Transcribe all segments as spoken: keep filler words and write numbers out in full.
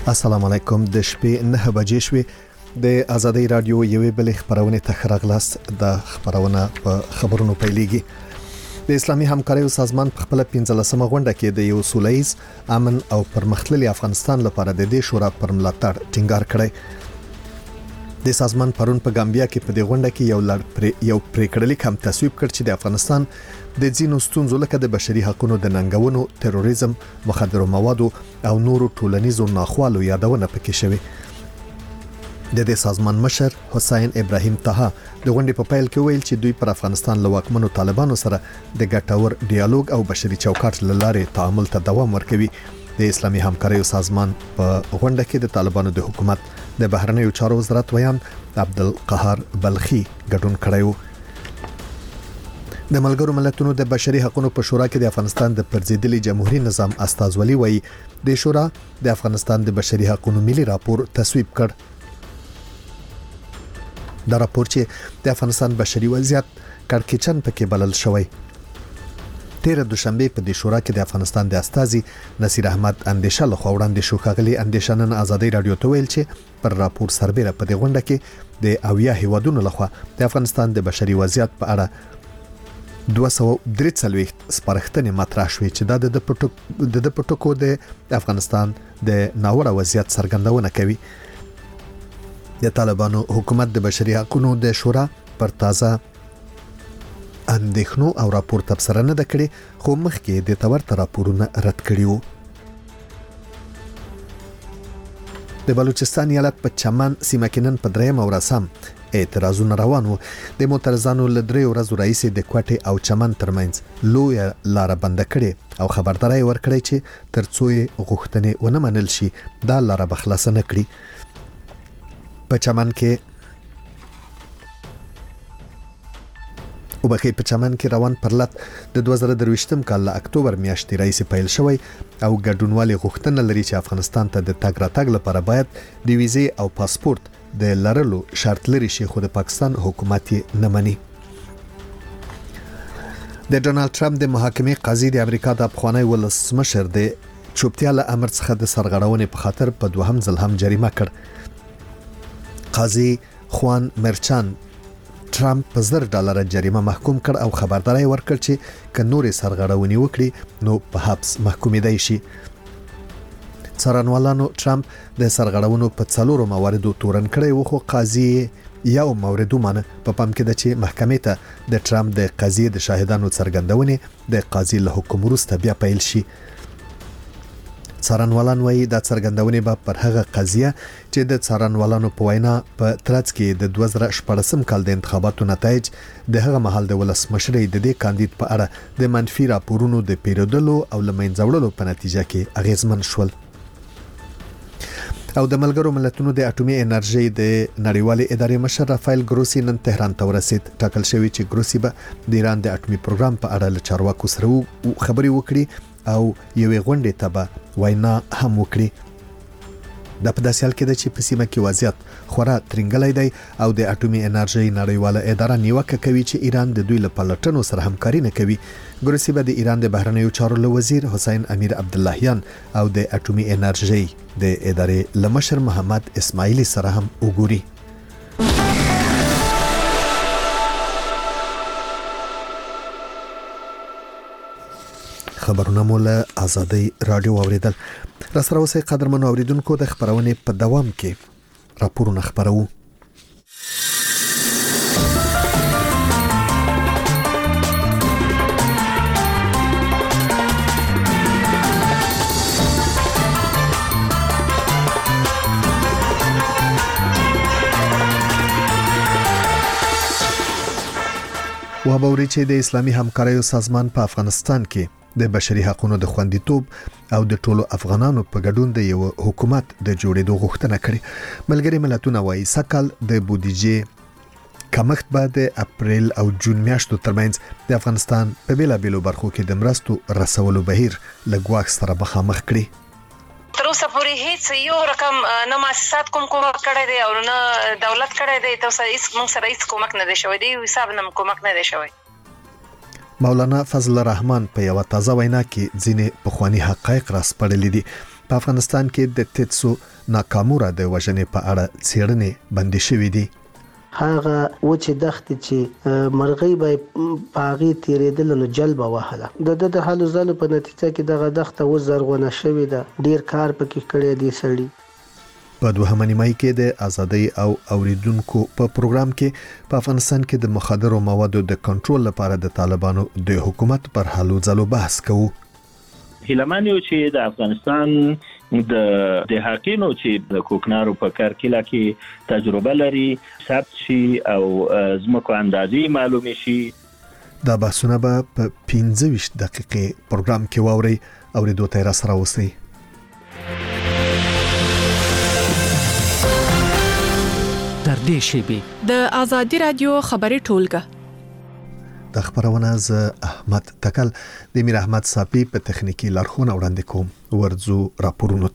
السلام علیکم. د شپې نه بجې شوې د آزادۍ رادیو یوې بلې خبرونه ته راغلاست. د خبرونه په خبرونو پیلېږي. د اسلامي همکاریو سازمان په خپل پنځلسمه غونډه کې د یو سولهییز امن او پرمختللي افغانستان لپاره د دې شورا پر ملاتړ ټینګار کړی. د سازمان پرون په ګامبیا کې په دې غونډه کې یو لړ یو پریکړلیک هم تصویب کړ چې د افغانستان د ځینو ستونزو لکه د بشري حقوقو د ننګونو، تروریزم، مخدرو موادو او نورو ټولنیزو ناخوالو یادونه پکې شوی. د دې سازمان مشر حسین ابراهیم طه د غونډې په پیل کې ویل چې دوی پر افغانستان له واکمنو طالبانو سره د ګټور ډیالوګ او بشري چوکاټ لاره تعامل ته دوام ورکوي. د اسلامي همکاریو سازمان په غونډه کې د طالبانو د حکومت د بهرنیو چارو وزارت ویان عبدالقهار بلخي ګډون کړی. د ملګرو ملتونو د بشري حقوقو په شورا کې د افغانستان د پرځېدلي جمهوریت نظام استازولي وایي د شورا د افغانستان د بشري حقوقو ملي راپور تصویب کړ. دا راپور چې د افغانستان بشري وضعیت کړکېچن پکې بلل شوی. تیر دوشنبه په د شورا کې د افغانستان د استازي نصیر احمد اندیشه له خوړاندې شو. ښاغلي اندیشه نن آزادۍ رادیو ته ویل چې پر راپور سربېره په دې غونډه کې د اویا هیوادونو لخوا د افغانستان د بشري وضعیت په اړه دوه سوه درې څلوېښت سپارښتنې مطرح شوې چې دا د پټو د پټکو د افغانستان د ناوړه وضعیت څرګندونه کوي. د طالبانو حکومت د بشري حقوقو د شورا پر تازه اندېښنو او راپور تبصره نه کړي، خو مخکې د تورته راپورونه رد کړي وو. د بلوچستان ایالت په چمن سیمه کې نن په درېیم ورځ هم اعتراضونه روان وو. د معترضانو له درې ورځو راهیسې د کوټې او چمن ترمنځ لویه لاره بنده کړې او خبرداري ورکړې چې ترڅو یې غوښتنې ونه منل شي دا لاره به خلاص نه کړي. په چمن کې او بخې په چمن کې روان پرلط د دوه زره درویشتم کال له اکتوبر میاشتې راهیسې پیل شوی او ګډونوالي غوښتنه لري چې افغانستان ته د تګ راتګ لپاره باید د ویزې او پاسپورت د لرلو شرط لري شي، خو د پاکستان حکومت یې نه مني. د ډونالد ټرمپ د محاکمې قاضي د امریکا د افغاني ولسمشر د چوپتیا له امر څخه د سرغړونې په خاطر په دوهم ځل هم جریمه کړ. قاضي خوان مرچان ټرمپ په زر ډالر جریمه محکوم کړ او خبرداري ورکړ چې که نورې سرغړونې وکړي نو په حبس محکومېدای شي. څارنوالانو ټرمپ د سرغړونو په څلورو مواردو تورن کړی و، خو قاضي یو مورد ومانه. په پام کې ده چې محکمې ته د ټرمپ د قضیې د شاهدانو څرګندونې د قاضي له حکم وروسته بیا پیل شي. څارنوالان وایي دا څرګندونې به پر هغه قضیه چې د څارنوالانو په وینا په ترڅ کې د دوه زره شپاړسم کال د انتخاباتو نتایج د هغه مهال د ولسمشرۍ د دې کاندید په اړه د منفي راپورونو د پیرودلو او له منځه وړلو په نتیجه کې اغیزمن شول. او د ملګرو ملتونو د اټومي انرژي د نړیوالې ادارې مشر رافایل ګروسی نن تهران ته ورسید. ټاکل شوی چې ګروسی به د ایران د اټومي پروګرام په اړه له چارواکو سره خبرې وکړي او یوې غونډې ته به وینا هم وکړي. دا په داسې حال کې ده چې په سیمه کې وضعیت خورا ترنګلی دی او د اټومي انرژي نړیواله اداره نیوکه کوي چې ایران د دوی له پلټنو سره همکاري نه کوي. ګروسی به د ایران د بهرنیو چارو له وزیر حسین امیر عبداللهیان او د اټومي انرژي د ادارې له مشر محمد اسماعیلی سره هم وګوري. خبرونه مو له آزادۍ رادیو اوریدل. را سره اوسئ قدرمنو اوریدونکو، د خبرونې په دوام کې راپورونه خبرو. وابوري چې د اسلامي همکاریو سازمان په افغانستان کې د بشري حقوقو د خوندیتوب او د ټولو افغانانو په ګډون د یو حکومت د جوړېدو غوښتنه کړې. ملګري ملتونه وایي سکهال د بودیجې کمښت به د اپریل او جون میاشتو ترمنځ د افغانستان په بیلابیلو برخو کې د مرستو رسولو بهیر له ګواښ سره مخامخ کړي. تر اوسه پورې هیڅ یو رقم نه مؤسسات کوم کومک کړی دی او نه دولت کړی دی. تر اوسه هیڅ موږ سره هیڅ کومک نه دی شوی دی، حساب نه کومک نه دی شوی. مولانا فضل الرحمن په یو تازه وینا کې ځینې پخوانی حقایق راسپړلې دي. په افغانستان کې د تیتسو ناکاموره د وژنې په اړه څېړنې بندي شوې دي. هغه و چې دښت چې مرغۍ به پاغي تیرېدل نو جلبه وهله د د حالو زلو په نتیجه کې دغه دښت و زرغونه شوې ده ډیر کار پکې کړی دی سړي. په دوهمه نیمایي کې د ازادۍ او اوریدونکو په پروګرام کې په افغانستان کې د مخدرو موادو د کنټرول لپاره د طالبانو د حکومت پر حلو ځلو بحث کوو. هیلمن یو چې د افغانستان د د حقینو چې د کوکنارو په کارکله کې تجربه لري ثبت شي او زموږ اندازې معلومه شي. دا بحثونه به په پنځه ویشت دقیقې پروګرام کې واوري او د دوه تیر سره وسی. تر دې شی د ازادي رادیو خبري ټولګه د خبرونه ز احمد تکل د میر احمد صافي په تخنیکی لارښوونه وړاندې کوم. ورځو راپورونو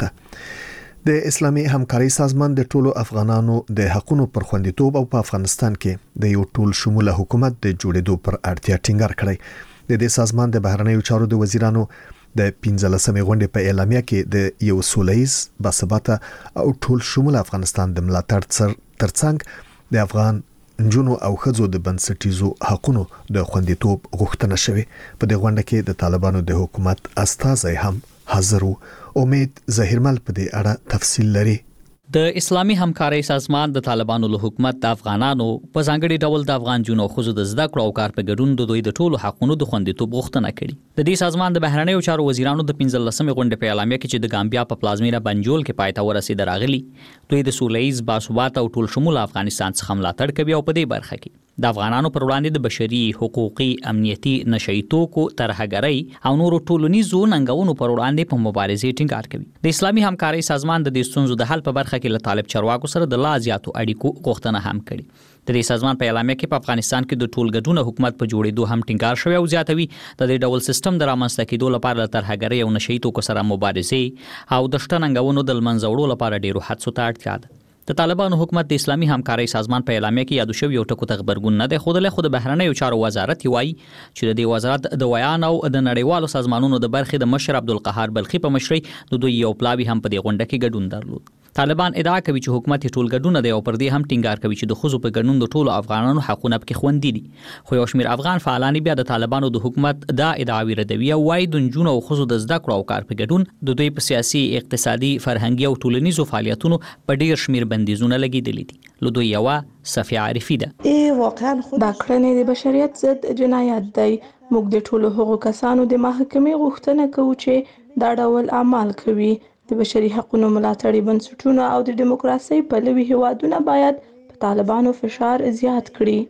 ته د اسلامي همکاري سازمان د ټولو افغانانو د حقوقو پر خوندیتوب او په افغانستان کې د یو ټول شموله حکومت د جوړېدو پر اړتیا ټینګار کړی. د دې سازمان د بهرنیو چارو د وزیرانو د پنځلسمې غونډې په اعلامیه کې د یو سولهییز باثباته او ټول شموله افغانستان د ملاتړ ترڅنګ د افغان نجونو او ښځو د بنسټیزو حقوقو د خوندیتوب غوښتنه شوه. په دې غونډه کې د طالبانو د حکومت استازي هم حاضر وو. امید ظاهرمل په دې اړه تفصیل لري. د اسلامي همکاري سازمان د طالبانو له حکومت د افغانانو په ځانګړي ډول د افغان جنو خزو د زده کړو او کار په ګډون د دوی د ټولو حقوقو د خوندیتوب غوښتنه کړې. د دې سازمان د بهرنیو چارو وزیرانو د پنځلسمې غونډې په اعلامیه کې چې د ګامبیا په پلازمینه بنجول کې پای ته ورسېد راغلي دوی د سولهییز باثباته او ټول شموله افغانستان څخه ملاتړ کوي او په دې برخه کې د افغانانو پر وړاندې د بشري حقوقي امنیتي نشئی توکو ترهګرۍ او نورو ټولنیزو ننګونو پر وړاندې په مبارزې ټینګار کوي. د اسلامي همکاري سازمان د دې ستونزو د حل په برخه کې له طالب چارواکو سره د لا زیاتو اړیکو غوښتنه هم کړې. د دې سازمان په اعلامیه کې په افغانستان کې د ټولګډون حکومت په جوړېدو هم ټینګار شوی او زیاتوي د دې ډول سیستم د رامنځته کېدو لپاره له ترهګرۍ او نشئی توکو سره مبارزې او د شته ننګونو د منځ وړلو لپاره ډیرو هڅو ته اړتیا ده. د طالبانو حکومت د اسلامي همکاري سازمان په اعلامیه کې یادو شوی یو ټکو ته خبرګون نه دی خوده خو د بهرنیو چارو وزارت وایي چې د دې وزارت د ویان او د نړیوالو سازمانونو د برخې د مشر عبدالقهار بلخي په مشرۍ د دوی یو پلاوی هم په دې غونډه کې ګډون درلود. طالبان ادعا کوي چې حکومت ټول ګډون دی او پر دې هم ټینګار کوي چې د خزو په ګډون د ټولو افغانانو حقوقونه پکې خوندي دي. خو یو شمېر افغان فعالان بیا د طالبانو د حکومت دا ادعاوی ردوي او وايي د نجونو او خزو د زده کړو او کار په ګډون د دوی په سیاسي اقتصادي فرهنګي او ټولنیزو فعالیتونو په ډیر شمېر بندیزونه لګیدلي دي. لو دوی یو صفیه عارفی ده. ای واقعا خود دا کړنې د بشریت ضد جنایت دی. موږ د ټولو هغو کسانو د محکمې غوښتنه کوو چې دا ډول اعمال کوي. د بشري حقوقو ملاتړي بنسټونه او د دیموکراسي پلوي هیوادونه باید په طالبانو فشار زیات کړي.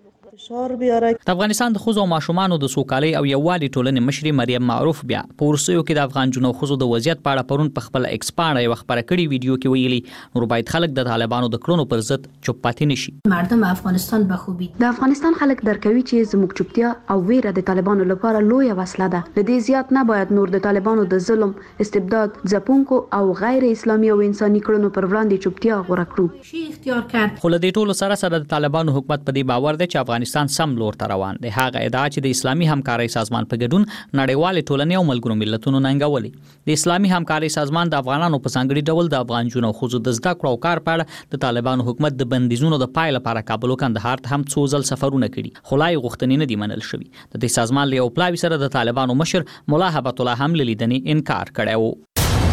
د افغانستان د خزو او ماشومان د سوکالۍ او یووالي ټولنې مشري مریم معروف بیا په ورسیو کې د افغان جنو خزو د وضعیت په اړه پرون په خپل ایکس باندې یو خبره کړې ویډیو کې ویلي نور باید خلک د طالبانو د کړنو پر ضد چوپ پاتې نشي. مردم افغانستان به خوبي د افغانستان خلک درکوي چې زموږ چوپتیا او ویره د طالبانو لپاره لویه وسله ده. د دې زیات نه باید نور د طالبانو د ظلم، استبداد، ځپونکو او غیر اسلامي او انساني کړنو پر وړاندې چوپتیا غوره کړو. شي اختیار کړ. خو له دې ټولو سره سره د طالبانو حکومت په دې باور دی چې افغانستان سم لور روان دی. هغه ادعا چې د اسلامي همکاري سازمان په ګډون نړیوال ټولنې او ملګرو ملتونو ننګولې. د اسلامي همکاري سازمان د افغانانو په ځانګړي ډول د افغان جنو خزو د زده کړو او کار په اړه د طالبانو حکومت د بندیزونو د پای لپاره کابل او کندهار ته هم څو ځل سفرونه کړي خو لا یې غوښتنې نه دي منل شوي. د دې سازمان له یو پلاوي سره د طالبانو مشر مولا هبت الله هم لیدنې انکار کړی و.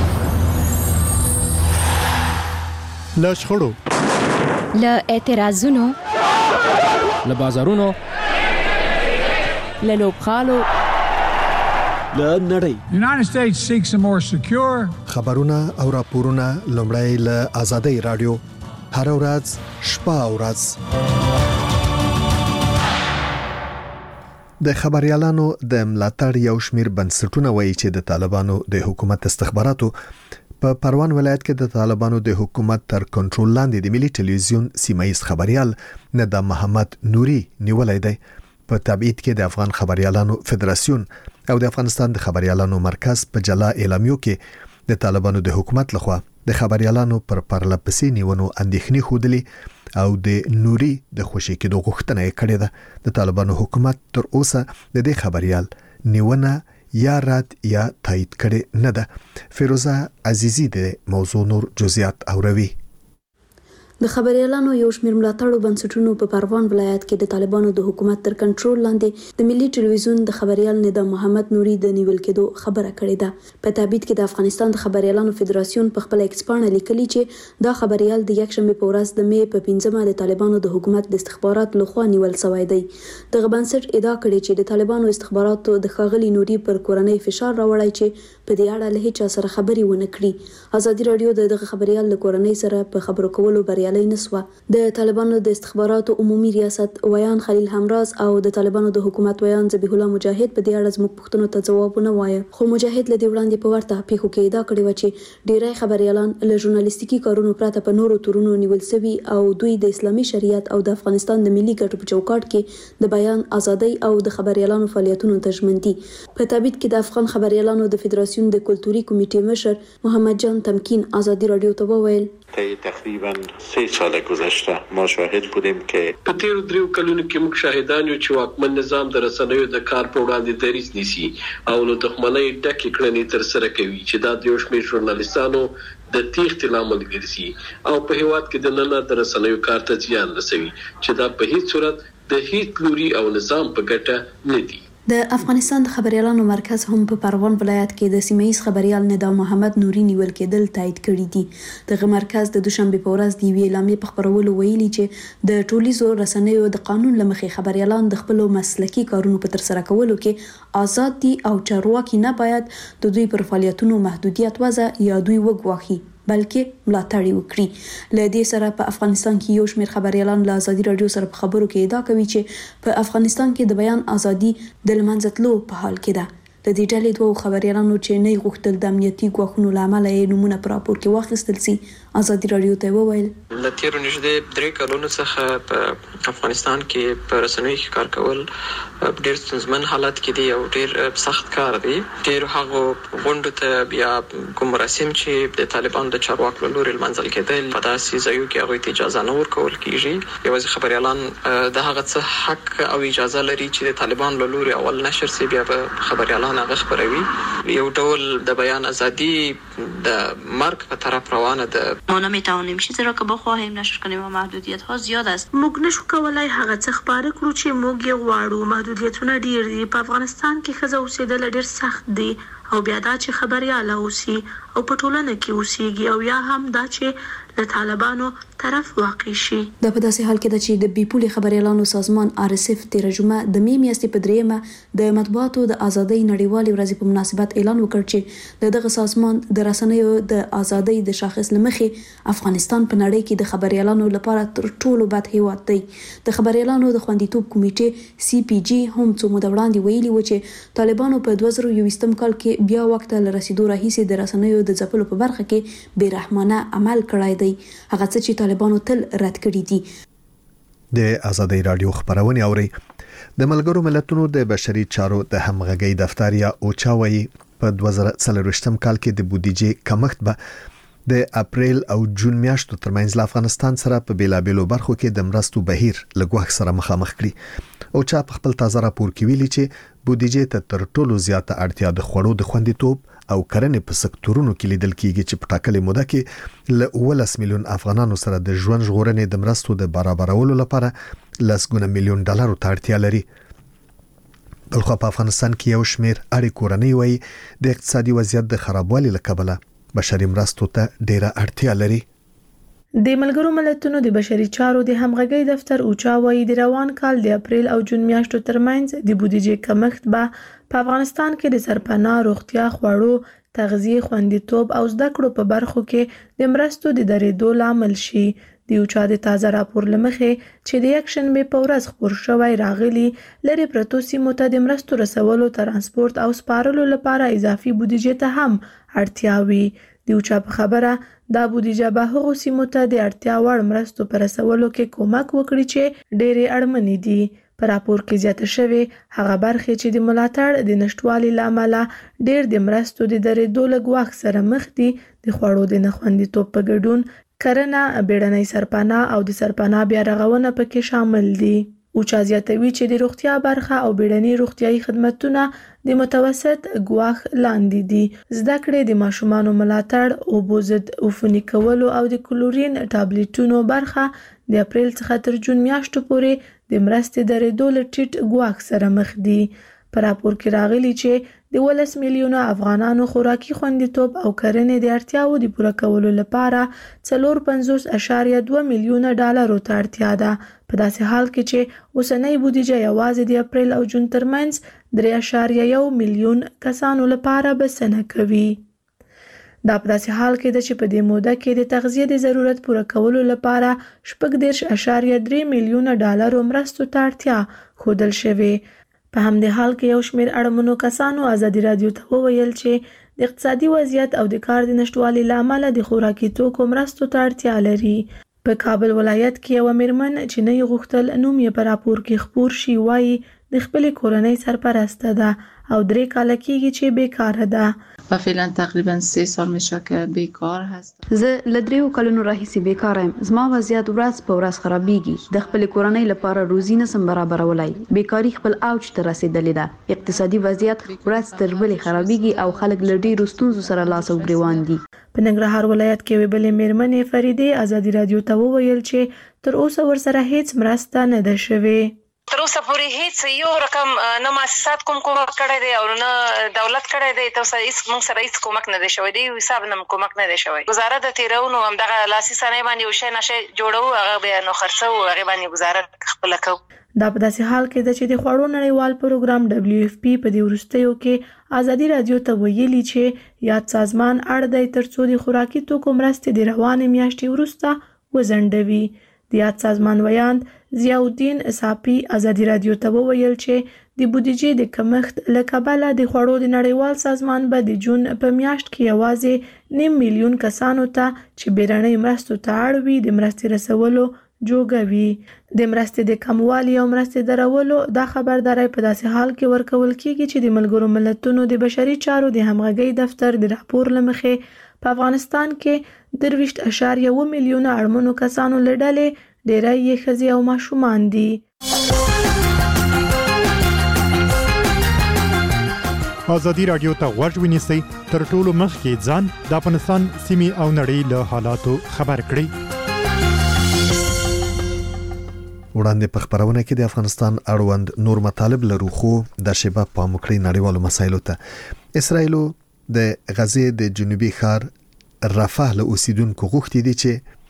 له شخړو، له اعتراضونو، له بازارونو، له لوبخالو، له نړۍ. United States seeks a more secure. خبرونه او راپورونه لومړی له ازادۍ رادیو هر ورځ شپه او ورځ. د خبريالانو د ملاتړ یو شمیر بنسټونه وایي چې د طالبانو د حکومت استخباراتو په پروان ولایت کې د طالبانو د حکومت تر کنټرول لاندې د ملي ټلویزیون سیمایي خبريال ندا محمد نوري نیولای دی. په تبعید کې د افغان خبريالانو فدراسیون او د افغانستان د خبريالانو مرکز په جلا اعلامیو کې د طالبانو د حکومت لخوا د خبريالانو پر پرلپسې نیونو اندېښنې خوده او د نوري د خوشي کېدو غوښتنه کړې ده. د طالبانو حکومت تر اوسه د دې خبريال نیونه یا رد یا تایید کړي نه ده. فیروزه عزیزی د موضوع نور جزئیات اوروي. د خبريالانو یو شمېر ملاتړو بنسټونو په پروان ولایت کې د طالبانو د حکومت تر کنټرول لاندې د ملي ټلویزیون د خبريال نظام محمد نوري د نیول کېدو خبره کړې ده. په تابعید کې د افغانستان د خبريالانو فدراسیون په خپل ایکسپانه لیکلي چې دا خبريال د یک شنبه په ورځ د مې په پنځمه د طالبانو د حکومت د استخباراتو لخوا نیول شوی دی. د بنسټ ادعا کړې چې د طالبانو استخباراتو د ښاغلي نوري پر کورنۍ فشار راوړی چې په دې اړه له هیڅ سره خبري ونه کړي. ازادي رادیو د دغه خبريال له کورنۍ سره په خبرو کولو بریالي نسوه. د طالبانو د استخباراتو عمومي ریاست ویان خلیل همراز او د طالبانو د حکومت ویان ذبیح الله مجاهد په دې اړه زموږ پوښتنو ته ځواب نه وایي. خو مجاهد له دې وړاندې په ورته پیښو کې ادعا کړې و چې ډیری خبريالان له ژورنالیستیکي کارونو پرته په نورو تورونو نیول شوي او دوی د اسلامي شریعت او د افغانستان د ملي ګټو په چوکاټ کې د بیان ازادي او د خبريالانو فعالیتونو ته ژمن دي. په تابعید کې د افغان خبريالانو د فدراسیون د کلتوري کمیټې مشر محمد جان تمکین ازادي رادیو ته وویل تقریبا سه سال گذشته ما شاهد بودیم که په تیرو دریو کلونو کې موږ شاهدان یو چې واکمن نظام د رسنیو د کار په وړاندې دریځ نیسي او له دښمنۍ ډکې کړنې تر سره کوي چې دا د یو شمېر ژورنالیستانو د تیښتې لامل ګرځي او په هیواد کې د نن د رسنیو کار ته زیان رسوي چې دا په هیڅ صورت د هیڅ لوري او نظام په ګټه نه دي. د افغانستان د خبريالانو مرکز هم په پروان ولایت کې د سیمه‌ایز خبريال نظام محمد نوري نیول کېدل تایید کړی دي. دغه مرکز د دوشنبه په ورځ د ویلې اعلامیې په خبرولو ویلي چې د ټولیزو رسنیو د قانون لمخې خبريالان د خپل مسلکي کارونو په تر سره کولو کې آزاد دي او چارواکي نه باید د دوی پر فعالیتونو محدودیت وضع یا دوی وګواخي بلکې ملاتړ وکړي. له دې سره په افغانستان کې یو شمېر خبريالان له ازادي رادیو سره په خبرو کې ادعا کوي چې په افغانستان کې د بیان ازادي د لمنځه تلو په حال کې ده. د دې ډلې دوه خبريالانو چې نه غوښتل د امنیتي ګواښونو لامل یې نمونه پر راپور کې واخیستل سي ازادي رادیو ته وویل د تیرو نږدې درې کلونو څخه په افغانستان کې په رسنیو کې کار کول ډېر ستونزمن حالت کې دی او ډېر سخت کار دی. ډېر هغه غونډو ته بیا کوم مراسم چې د طالبانو د چارواکو له لوري لمنځل کېدل په داسې ځایو کې هغوی ته اجازه نه ورکول کېږي. یوازې خبريالان د هغه څه حق او اجازه لري چې د طالبانو له لوري اول نشر سي بیا به خبريالان هغه خبروي. یو ډول د بیان ازادي د مرگ به طرف روانه ده. ما نمیتوانیم چیزی را که بخواهیم نشر کنیم و محدودیت ها زیاد است. موږ نشو کولای هغه څه خبره کړو چې موږ یې غواړو. محدودیتونه ډیر دي. په افغانستان کې ښځه اوسېدل ډیر سخت دي او بیا دا چې خبريال اوسي او په ټولنه کې اوسيږي او یا هم دا چې له طالبانو طرف واقع شي. د په داسې حال کې د چې د بیپولي خبريالانو سازمان آر اس اف تیر جمعه د مې میاشتې په دریمه د مطبوعاتو د ازادۍ نړیوالې ورځې په مناسبت اعلان وکړ چې د دغه سازمان د رسنیو د ازادۍ د شاخص لمخې افغانستان په نړۍ کې د خبريالانو لپاره تر ټولو بد هیواد دی. د خبريالانو د خوندیتوب کمیټې سی پی جی هم څو موده وړاندې ویلي و چې طالبانو په دوه زره یوویشتم کال کې بیا وخت له رسیدو راهیسې د رسنیو د ځپلو په برخه کې بې رحمانه عمل کړی دی. هغه څه چې طالبانو تل رد کړی دي. د ازادي رادیو خبرونه اوري. د ملګرو ملتونو د بشري چارو د همغږي دفتر یا اوچاوي په دوه زره څلرویشتم کال کې د بودیجې کمښت به د اپریل او جون میاشتو ترمنځ له افغانستان سره په بیلابېلو برخو کې د مرستو بهیر لګوښ سره مخامخ کړي. او چا په خپل تازه راپور کې ویلي چې بودیجې ته تر ټولو زیاته اړتیا د خوړو د خوندیتوب او کرنې په سکتورونو کې لیدل کېږي چې په ټاکلې موده کې له اوولس میلیون افغانانو سره د ژوند ژغورنې د مرستو د برابرولو لپاره لسګونه میلیون ډالرو ته اړتیا لري. بلخو په افغانستان کې یو شمېر اړې کورنۍ وایي د اقتصادي وضعیت د خرابوالي له کبله بشري مرستو ته ډیره اړتیا لري. د ملګرو ملتونو د بشري چارو د همغږي دفتر اوچا وایي د روان کال د اپریل او جون میاشتو ترمنځ د بودیجې کمښت به په افغانستان کې د سرپناه، روغتیا، خوړو، تغذیه، خوندیتوب او زده کړو په برخو کې د مرستو د درېدو لامل شي. د اوچا د تازه راپور لمخې چې د یک شنبه په ورځ خپور شوی راغلي لري پرتو سیمو ته د مرستو رسولو، ترانسپورت او سپارلو لپاره اضافي بودیجې ته هم اړتیا وي. د اوچا په خبره دا بودیجه به هغو سیمو ته د اړتیا وړ مرستو پر رسولو کې کومک وکړي چې ډېرې اړمنې دي. په راپور کې زیاته شوې هغه برخې چې د ملاتړ د نشټوالي له امله ډېر د مرستو د درېدو له ګواښ سره مخ دي. د خوړو د نه خوندیتوب په ګډون کرنه، بیړنۍ سرپناه او د سرپناه بیا رغونه پکې شامل دي. اوچا زیاتوي چې د روغتیا برخه او بیړني روغتیايي خدماتونه د متوسط ګواښ لاندې دي. زده کړې د ماشومانو ملاتړ او بوزد عفوني کولو او د کلورین ټابلیټونو برخه د اپریل څخه تر جون میاشتو پورې د مرستې درېدو له ټیټ ګواښ سره مخ دي. په راپور کې راغلي چې د ولس میلیونه افغانانو خوراکي خوندیتوب او کرنې د اړتیاو د پوره کولو لپاره څلور پنځوس اعشاریه دوه میلیونه ډالرو ته اړتیا ده. په داسې حال کې چې اوسنۍ بودیجه یوازې د اپریل او جون ترمنځ درې اعشاریه یو میلیون کسانو لپاره بسنه کوي. دا په داسې حال کې ده چې په دې موده کې د تغذیې د ضرورت پوره کولو لپاره شپږ دېرش اعشاریه درې میلیونه ډالرو مرستو ته اړتیا ښودل شوې. په همدې حال کې یو شمېر اړمنو کسانو ازادي راډیو ته وویل چې د اقتصادي وضعیت او د کار د نشټوالي له امله د خوراکي توکو مرستو ته اړتیا لري. په کابل ولایت کې یو میرمن چې نه یې غوښتل نوم یې په راپور کې خپور شي وایي د خپلې کورنۍ سرپرسته ده او درې کاله کېږي چې بیکاره ده. و فعلا تقریبا سه سال میشه که بیکار هستم. زه له دریو کلونو راهیسې بیکاره یم. زما وضعیت ورځ په ورځ خرابېږي. د خپلې کورنۍ لپاره روزي نسم برابرولای. بیکاري خپل اوج ته رسېدلې ده. اقتصادي وضعیت ورځ تر بلې خرابېږي او خلک له ډېرو ستونزو سره لاس او ګریوان دي. په ننګرهار ولایت کې یوې بلې میرمنې فریدې ازادي راډیو ته وویل چې تر اوسه ورسره هیڅ مرسته نه ده شوې. تر اوسه پورې هیڅ یو رقم نه مؤسسات کوم کومک کړی دی او نه دولت کړی دی. تر اوسه هیڅ موږ سره هیڅ کومک نه دی شوی دی. حساب نه کومک نه دی شوی. گزاره د تیرونو همدغه لاسي صنایع باندې یو شی نشي جوړو هغه بیا نو خرڅو هغه باندې گزاره خپل کوو. دا په داسې حال کې ده چې د خوړو نړیوال پروګرام دبلیو اف پی په دې وروستیو کې ازادي راډیو ته ویلي چې یاد سازمان اړ دی ترڅو د خوراکي توکو مرستې د روانې میاشتې وروسته وځنډوي. د یاد سازمان ویاند ضیاءالدین صافي ازادي راډیو ته وویل چې د بودیجې د کمښت له کبله د خوړو د نړیوال سازمان به د جون په میاشت کې یوازې نیم میلیون کسانو ته چې بیړنۍ مرستو ته اړ وي د مرستې رسولو جوګه وي. د مرستې د کموالي او مرستې درولو دا خبرداری په داسې حال کې ورکول کیږي چې د ملګرو ملتونو د بشري چارو د همغږۍ دفتر د راپور له مخې په افغانستان کې درویشت اعشاریه اووه میلیونه اړمنو کسانو له ډلې ډېری یې ښځې او ماشومان دي. ازادي راډیو ته غوږ ونیسئ تر ټولو مخکې ځان د افغانستان سیمې او نړۍ له حالاتو خبر کړئ. وړاندې په خبرونه کې د افغانستان اړوند نور مطالب لرو خو د شیبه په مکړی نړیوالو مسایلو ته اسرایل د غزې د جنوبي ښار رفح له اوسیدونکو غوښتي دي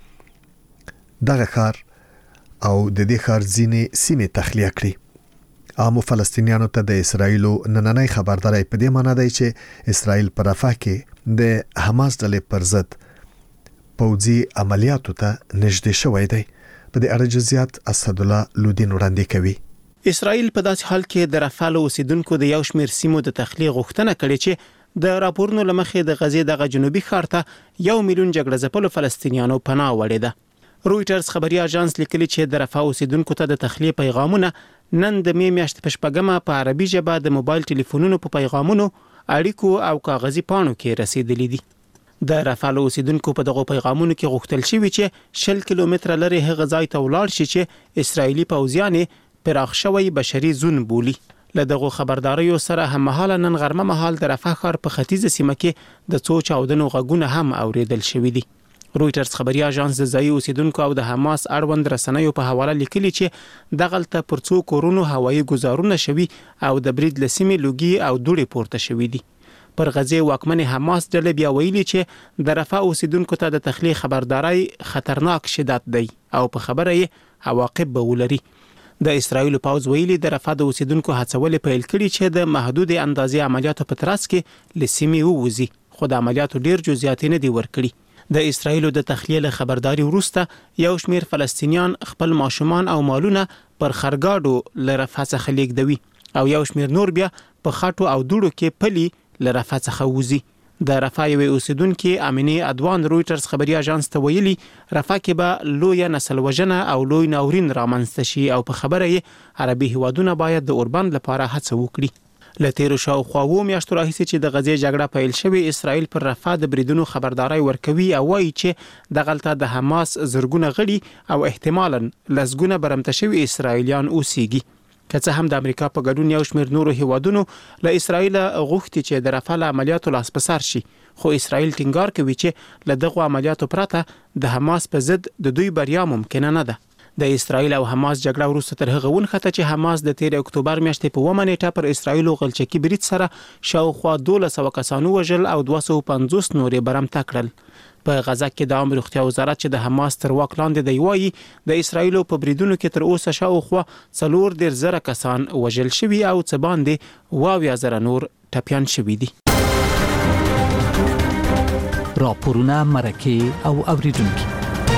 چې دغه ښار او د دې ښار ځینې سیمې تخلیه کړي. عامو فلسطینیانو ته د اسرایلو نننۍ خبرداري په دې معنی دی چې اسرایل په رفح کې د حماس ډلې پر ضد پوځي عملیاتو ته نږدې شوی دی. په دې اړه جزئیات اسدالله لودین وړاندې کوي. اسرایل په داسې حال کې د رفح له اوسیدونکو د یو شمېر سیمو د تخلیه غوښتنه کړې چې د راپورونو لمخې د غزې دغه جنوبي ښار ته یو میلیون جګړه ځپلو فلسطینیانو پناه وړې ده. رويټرز خبري اژانس لیکلي چې د رفح اوسیدونکو ته د تخلیه پیغامونه نن د می میاشتې په شپږمه په عربي ژبه د موبایل ټلیفونونو په پیغامونو اړیکو او کاغذي پاڼو کې رسیدلې دي. د رفح اوسیدونکو په دغه پیغامونو کې غوښتل شوی چې شل کیلومتره لري هغه ځای ته ولاړ شي چې اسرایلی پوځیان پراخ شوی بشري زون بولی. له دغه خبرداريو سره هممهاله نن غرمه مهال د رفح ښار په ختیځه سیمه کې د څو چاودنو غږونه هم اوریدل شوې دي. رويټرز خبري اژانس د ځایي اوسیدونکو او د حماس اړوند رسنیو په حواله لیکلي چې دغلته پر څو کورونو هوایي گزارونه شوي او د برید لسیمې لوګي او دوړې پورته شوې دي. پر غزې واکمن حماس ډلې بیا ویلي چې د رفح اوسیدونکو ته د تخلیه خبرداري خطرناک شدت دی او په خبره یې عواقب به ولري. د اسرایل پوځ ویلي د رفح د اوسیدونکو هڅول پیل کړي چې د محدود اندازې عملیاتو په ترڅ کې لسیمې ووزي، خو د عملیاتو ډیر جزئیات نه دي ورکړي. د اسرایل د تخلیه له خبرداري وروسته یو شمیر فلسطینیان خپل ماشومان او مالونه پر خرګاډو له رفح څخه لیږدوي او یو شمیر نور بیا په خاطو او دوړو کې پلي له رفح څخه وځي. د رفح یو اوسیدونکو امینه ادوان رويټرز خبري اژانس ته ویلي رفح کې به لوی نسل وژنه او لوی ناورین رامنځته شي او په خبره یې عربي هیوادونه باید د اوربند لپاره هڅه وکړي. له تیرو شاوخوا اووه میاشتو راهیسې چې د غزې جګړه پیل شوې، اسرائیل پر رفح د بریدونو خبرداري ورکوي او وایي چې دغلته د حماس زرګونه غړي او احتمالاً لسګونه برمته شوي اسرائیلیان اوسېږي. که څه هم د امریکا په ګډون یو شمېر نورو هیوادونو له اسرائیل غوښتي چې د رفح له عملیاتو لاس په سر شي، خو اسرائیل ټینګار کوي چې له دغو عملیاتو پرته د حماس په ضد د دوی بریا ممکنه نه ده. د اسرائیل او حماس جګړه وروسته تر هغه ونښته چې حماس د تیر اکتوبر میاشتې په اوومه نیټه پر اسرائیل غلچکي برید سره شاوخوا دولس سوه کسانو وژل او دوه سوه پنځوس نورې برمته کړل. په غزه کې د عامه روغتیا وزارت چې د حماس تر واک لاندې دی وایي د اسرائیل په بریدونو کې تر اوسه شاوخوا څلور دېرش زره کسان وژل شوي او څه باندې اووه اویا زره نور ټپیان شوي دي. راپورونه، مرکې او اوریدونکي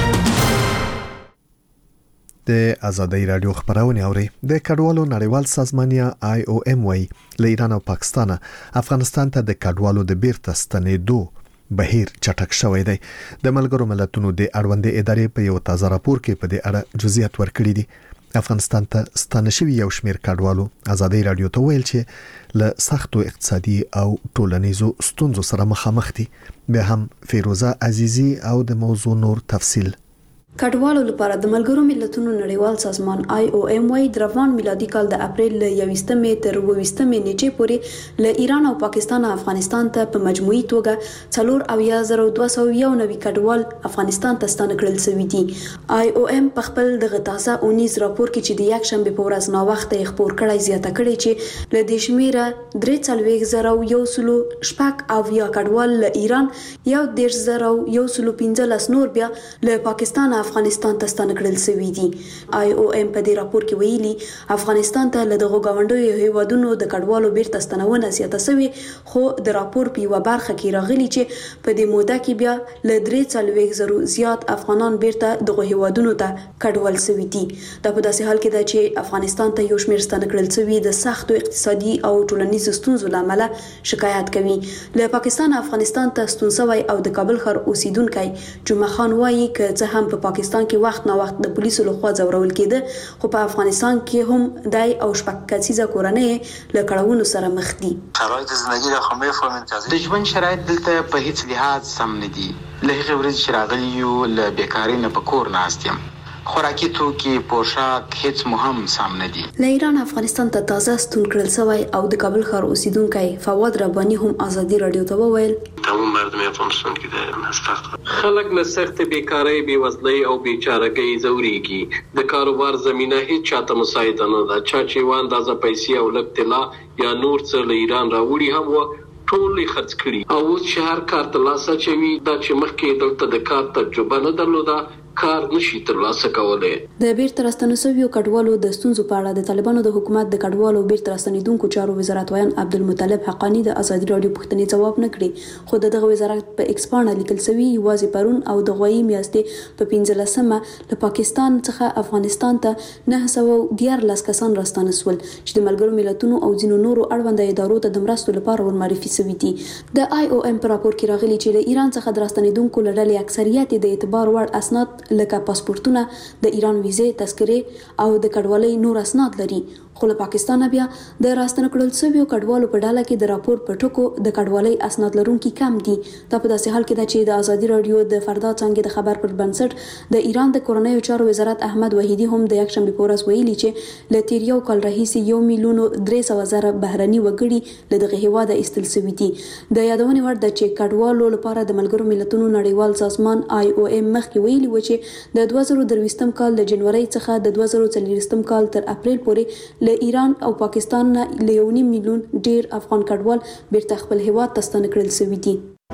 د ازادۍ رادیو خبرونه اوري. د کډوالو نړیوال سازمان یا آی او ام وايي له ایران او پاکستان افغانستان ته د کډوالو د بیرته ستنېدو بهیر چټک شوی دی. د ملګرو ملتونو د اړوندې ادارې په یو تازه راپور کې په دې اړه جزئیات ورکړي دي. افغانستان ته ستانه شوی یو شمېر کډوالو ازادۍ رادیو ته ویل چې له سختو اقتصادي او ټولنیزو ستونزو سره مخامخ دي. به هم فیروزه عزیزی او د موضوع نور تفصیل. کډوالو لپاره د ملګرو ملتونو نړیوال سازمان آی او ام وايي د روان میلادي کال د اپریل له یوویشتمې تر اووه نیټې پورې له ایران او پاکستان افغانستان ته په مجموعي توګه څلور اویا زره دوه سوه یو نوي کډوال افغانستان ته ستانه کړل شوي دي. آی او ام په خپل دغه تازه اونیز راپور کې چې د یکشنبه په ورځ نا وخته خبر کړی زیاته کړی چې له دې شمیره درې څلوېښت زره یو سلو شپږ اویا کډوال له ایران، یو دېرش زره یو سلو پنځلس نور بیا له پاکستان افغانستان ته ستانه کړل شوي دي. آی او ام په دې راپور کې ویلي افغانستان ته له دغو ګاونډیو هیوادونو د کډوالو بیرته ستنونه زیاته شوې، خو د راپور په یوه برخه کې راغلي چې په دې موده کې بیا له درې څلوېښت زرو زیات افغانان بیرته دغو هیوادونو ته کډوال شوي دي. دا په داسې حال کې ده چې افغانستان ته یو شمېر ستانه کړل شوي د سختو اقتصادي او ټولنیزو ستونزو له امله شکایت کوي. له پاکستان افغانستان ته ستون شوی او د کابل ښار اوسیدونکی جمعه خان وایي که څه هم په پاکستان کې وخت نا وخت د پولیسو لخوا ځورول کېده، خو په افغانستان کې هم دای او شپږ کسیزه کورنۍ له کړاوونو سره مخ دي. شرایط زندگی د خمه فرمنتازي د ژوند شرایط دلته په هیڅ لحاظ سم نه دي. له هغه ورځې چې راغلي یو له بیکارۍ نه په کور ناست یم. خوراکي توکي، پوشاک هیڅ مهم سم نه دي. له ایران افغانستان ته تازه ستون کړل شوی او د کابل ښار اوسیدونکی فواد ربانی هم ازادي رادیو ته وویل تمام مردم افغانستان کې د سخت خلک له سخت بیکارۍ، بیوزلۍ او بیچارهګۍ ځوريږي. د کاروبار زمينه هیڅ چاته مساعده نه ده. چا چې وان اندازه پیسې او لک طلا یا نور څه له ایران راوړي هم و ټول خرڅ کړي او اوس چې هر کار ته لاس اچوي دا چې مخکې دلته د کار تجربه نه درلوده کار نشي ترلاسه کولای. د بیرته راستنو شویو کډوالو د ستونزو په اړه د طالبانو د حکومت د کډوالو بیرته راستنیدونکو چارو وزارت وایي عبدالمطلب حقانی د ازادي رادیو پوښتنې ځواب نه کړي، خو دغه وزارت په ایکس باندې لیکل شوی یوازې پرون او د غوي میاشتې په پنځلسمه له پاکستان څخه افغانستان ته نه سوه دیارلس کسان راستانه شول چې د ملګرو ملتونو او ځینو نورو اړوند ادارو ته د مرستو لپاره ورمعرفي شوي دي. د آی او ام په راپور کې راغلي چې له ایران څخه د راستنیدونکو له ډلې اکثریت د اعتبار وړ اسناد لکه پاسپورتونه، د ایران ویزې، تذکرې او د کډوالۍ نور اسناد لري، خو له پاکستان بیا د راستنه کړل شویو کډوالو په ډله کې د راپور په ټکو د کډوالۍ اسناد لرونکي کم دي. دا په داسې حال کې ده چې د ازادي رادیو د فردا څنګه د خبر پر بنسټ د ایران د کورنیو چارو وزارت احمد وحیدی هم د یکشنبه په ورځ ویلي چې له تیر یو کال راهیسې یو میلیون درې سوه زره بهرني وګړي له دغه هیواده ایستل شوي دي. د یادونې وړ ده چې کډوالو لپاره د ملګرو ملتونو نړیوال سازمان آی او ام مخکې ویلي و چې د دوه زره درویشتم کال د جنوري څخه د دوه زره څلوېښتم کال تر اپریل پورې له ایران او پاکستان نه له یو نیم میلیون ډیر افغان کډوال بیرته خپل هیواد ته ستانه کړل شوي دي.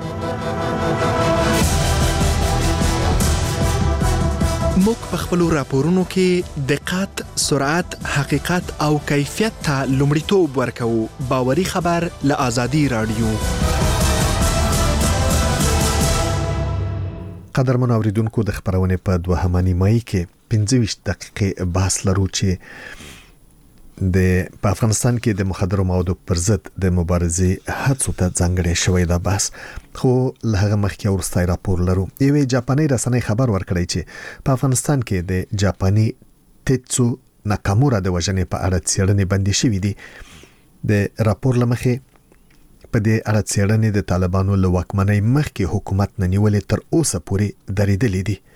موږ په خپلو راپورونو کې دقت، سرعت، حقیقت او کیفیت ته لومړیتوب ورکوو. باوري خبر له ازادي رادیو. قدرمن اوریدونکو د خبرونه په دوهمه نیمایي کې پنځه ویشت دقیقې بحث لرو چې د په افغانستان کې د مخدرو موادو پر ضد د مبارزې هڅو ته ځانګړی شوی دا بحث، خو له هغه مخکې ورستای راپور لرو. یوې جاپاني رسنۍ خبر ورکړی چې په افغانستان کې د جاپاني تیتسو ناکامورا د وژنې په اړه څېړنې بندي شوې دي. د راپور لمخې په دې اړه څېړنې د طالبانو له واکمنۍ مخکې حکومت نه نیولې تر اوسه پورې درېدلې دي.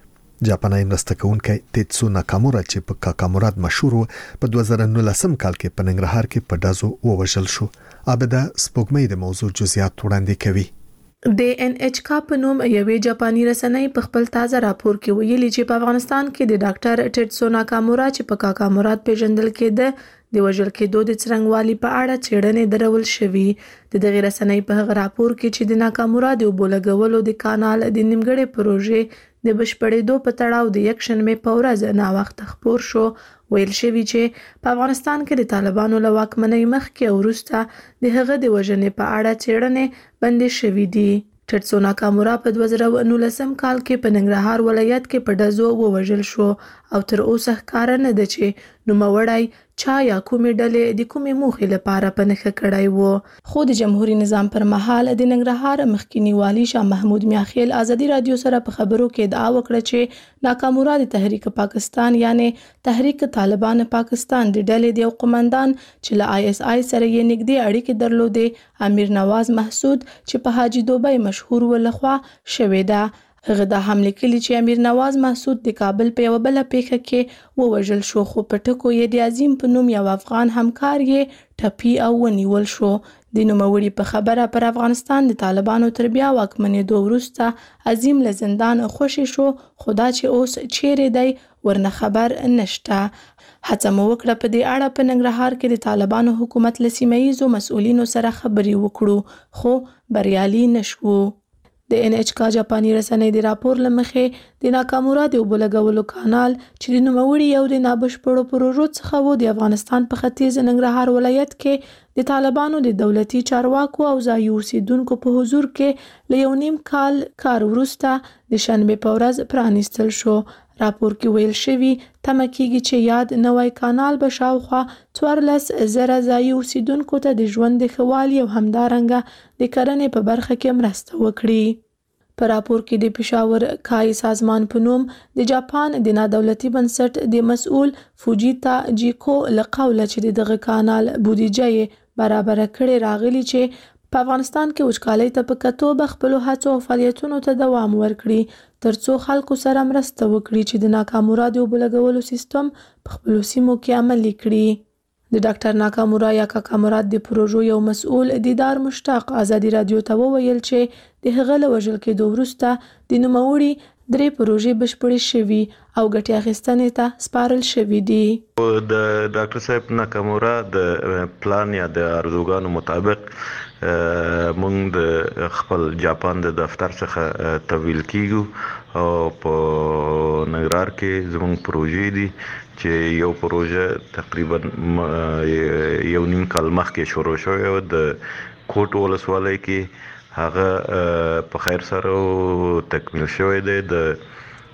جاپاني مرسته کوونکی تیتسو ناکامورا چې په کاکاموراد مشهور و په دوه زره نولسم کال کې په ننګرهار کې په ډازو ووژل شو. عابده سپوږمۍ د موضوع جزئیات وړاندې کوي. د ان ایچ کا په نوم یوې جاپاني رسنۍ په خپل تازه راپور کې ویلي چې په افغانستان کې د ډاکټر تیتسو ناکامورا چې په کاکاموراد پیژندل کېده د وژل کېدو د څرنګوالي په اړه څېړنې درول شوې. د دغه رسنۍ په هغه راپور کې چې د ناکامورا د اوبو لګولو د کانال د نیمګړې پروژې د بشپړېدو په تړاو د یک شنبې په ورځ ناوخته خپور شو، ویل شوی چې په افغانستان کې د طالبانو له واکمنۍ مخکې او وروسته د هغه د وژنې په اړه څېړنې بندې شوې دي. تیتسو ناکامورا په دوه زره نولسم کال کې په ننګرهار ولایت کې په ډزو ووژل شو او تر اوسه ښکاره نه ده چې نوموړی چا یا کومې ډلې د کومې موخې لپاره په نښه کړی و. خو د جمهوریت نظام پر مهال د ننګرهار مخکینی والی شاه محمود میاخیل ازادي رادیو سره په خبرو کې ادعا وکړه چې ناکامورا د تحریک پاکستان یعنی تحریک طالبان پاکستان د ډلې د یو قومندان چې له آی اس آی سره یې نږدې اړیکې درلودې امیر نواز محسود چې په حاجی دوبۍ مشهور ولخوا شوې ده. هغه دا هم لیکلي چې امیر نواز محسود د کابل په یو بل پیښه کې ووژل شو، خو په ټکو یې د عظیم په نوم یو افغان همکار یې ټپي او ونیول شو. د نوموړي په خبره پر افغانستان د طالبانو تر بیا واکمنېدو وروسته عظیم له زندان خوشې شو، خو دا چې اوس چیرې دی ورنه خبر نشته. هڅه مو وکړه په دې اړه په ننګرهار کې د طالبانو حکومت له سیمه ییزو مسؤلینو سره خبرې وکړو، خو بریالي نشو. د ان ایچ کا جاپاني رسنۍ د راپور لمخې د ناکامورا د اوبو لګولو کانال چې د نوموړي یو د نابشپړو پروژو څخه و د افغانستان په ختیځ ننګرهار ولایت کې د طالبانو د دولتي چارواکو او ځایي اوسیدونکو په حضور کې له یو نیم کال کار وروسته د شنبې په ورځ پرانیستل شو. راپور کې ویل شوي تمه کېږي چې یاد نوی کانال به شاوخوا څوارلس زره ځایي اوسیدونکو ته د ژوند د ښه والي او همدارنګه د کرنې په برخه کې مرسته وکړي. په راپور کې د پېښور کای سازمان په نوم د جاپان د نادولتي بنسټ د مسؤل فوجیتا جیکو له قوله چې دغه کانال بودیجه یې برابره کړې راغلي چې په افغانستان کې وچکالۍ ته په کتو به خپلو هڅو او فعالیتونو ته دوام ورکړي ترڅو خلکو سره مرسته وکړي چې د ناکامورا د اوبو لګولو سیستم په خپلو سیمو کې عملي کړي. د ډاکټر ناکامورا یا کاکاموراد د پروژو یو مسؤل دیدار مشتاق ازادي رادیو ته وویل چې د هغه له وژل کېدو وروسته د نوموړي درې پروژې بشپړې شوي او ګټې اخیستنې ته سپارل شوي دي. د ډاکټر صاحب ناکامورا د پلان یا د ارزوګانو مطابق مونږ د خپل جاپان د دفتر څخه تحویل کیږو او په ننګرهار کې زموږ پروژې دي چې یو پروژه تقریبا یو نیم کال مخکې شروع شوې و د کوټ ولسوالۍ کې، هغه په خیر سره تکمیل شوی دی د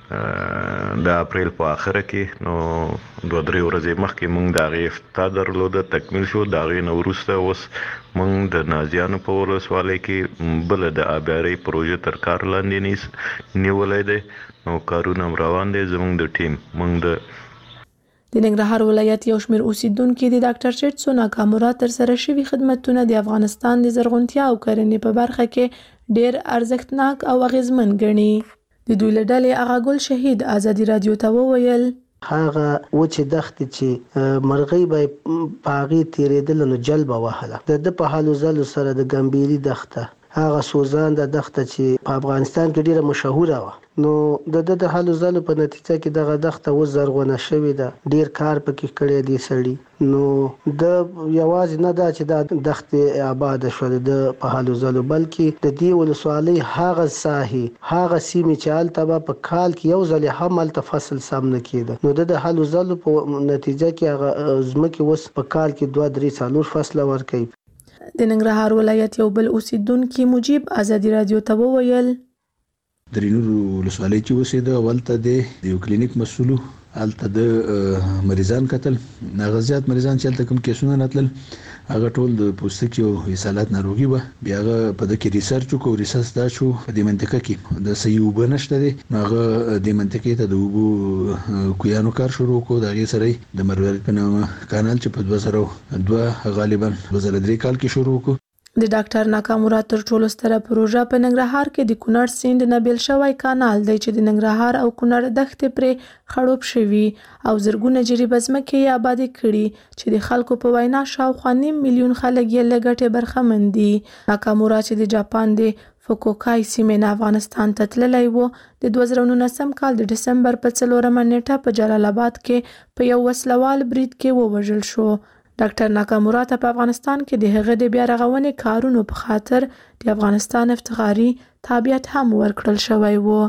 د اپریل په اخره کې. نو دوه درې ورځې مخکې موږ د هغې افتتاح درلوده، تکمیل شو. د هغې نه وروسته اوس موږ د نازیانو په ولسوالۍ کې بله د آبیارۍ پروژه تر کار لاندې نیولی دی. نو کارونه روان دی زموږ د ټیم. موږ د د ننګرهار ولایت یو شمېر اوسیدونکي د ډاکټر تیتسو ناکامورا تر سره شوي خدمتونه د افغانستان د زرغونتیا او کرنې په برخه کې ډېر ارزښتناک او اغیزمن ګڼي. د دوی له ډلې هغه ګل شهید ازادي رادیو ته وویل هغه وچې دښتې چې مرغۍ به په هغې تېرېدله نو جل به وهله. د ده په هلو ځلو سره د ګمبېلي دښته، هغه سوزان د دښته چې په افغانستان کې ډېره مشهوره وه، نو د ده د هلو ځلو په نتیجه کې دغه دښته اوس زرغونه شوې ده. ډېر کار پکې کړی دی سړي. نو د یوازې نه ده چې دا دښتې آباده شولې د په هلو ځلو، بلکې د دې ولسوالۍ هغه ساحې هغه سیمې چې هلته به په کال کې یو ځل هم هلته فصل سم نه کېده، نو د د هلو ځلو په نتیجه کې هغه ځمکې اوس په کال کې دوه درې څلور فصله ورکوي. د ننګرهار ولایت یو بل اوسیدونکي مجیب ازادي رادیو ته وویل درینور ولسوالۍ چې اوسېده، اولته د یو کلینیک مسؤلو، الته د مریضان قتل ناغزيات مریضان چې الته کوم کیسونه راتلل هغه ټول د پوستکي او حسالات ناروغي و بیا هغه په د کې ریسرچ وکړو ریسرچ دا شو په دې منطقه کې د صحیح وب نشته دي هغه د منطقې ته د وبو کویانو کار شروع کو د هغه سره د مروارید په نامه کانال چې په دوه زره دوه غالبا دوه زره درې کال کې شروع کو د ډاکټر ناکامورا تر ټولو ستره پروژه په ننګرهار کې د کونړ سیند نه بیل شوی کانال دی چې د ننګرهار او کونړ دښتې پرې خړوب شوي او زرګونه جریبه ځمکې یې آبادې کړي چې د خلکو په وینا شاوخوا نیم میلیون خلک یې له ګټې برخمن دي. ناکامورا چې د جاپان د فوکوکای سیمې نه افغانستان ته تللی و د دوه زره نولسم کال د ډسمبر په څلورمه نیټه په جلال آباد کې په یو وسلوال برید کې ووژل شو. ډاکټر ناکامورا ته په افغانستان کې د هغه د بیا رغونې کارونو په خاطر د افغانستان افتخاري تابعیت هم ورکړل شوی و.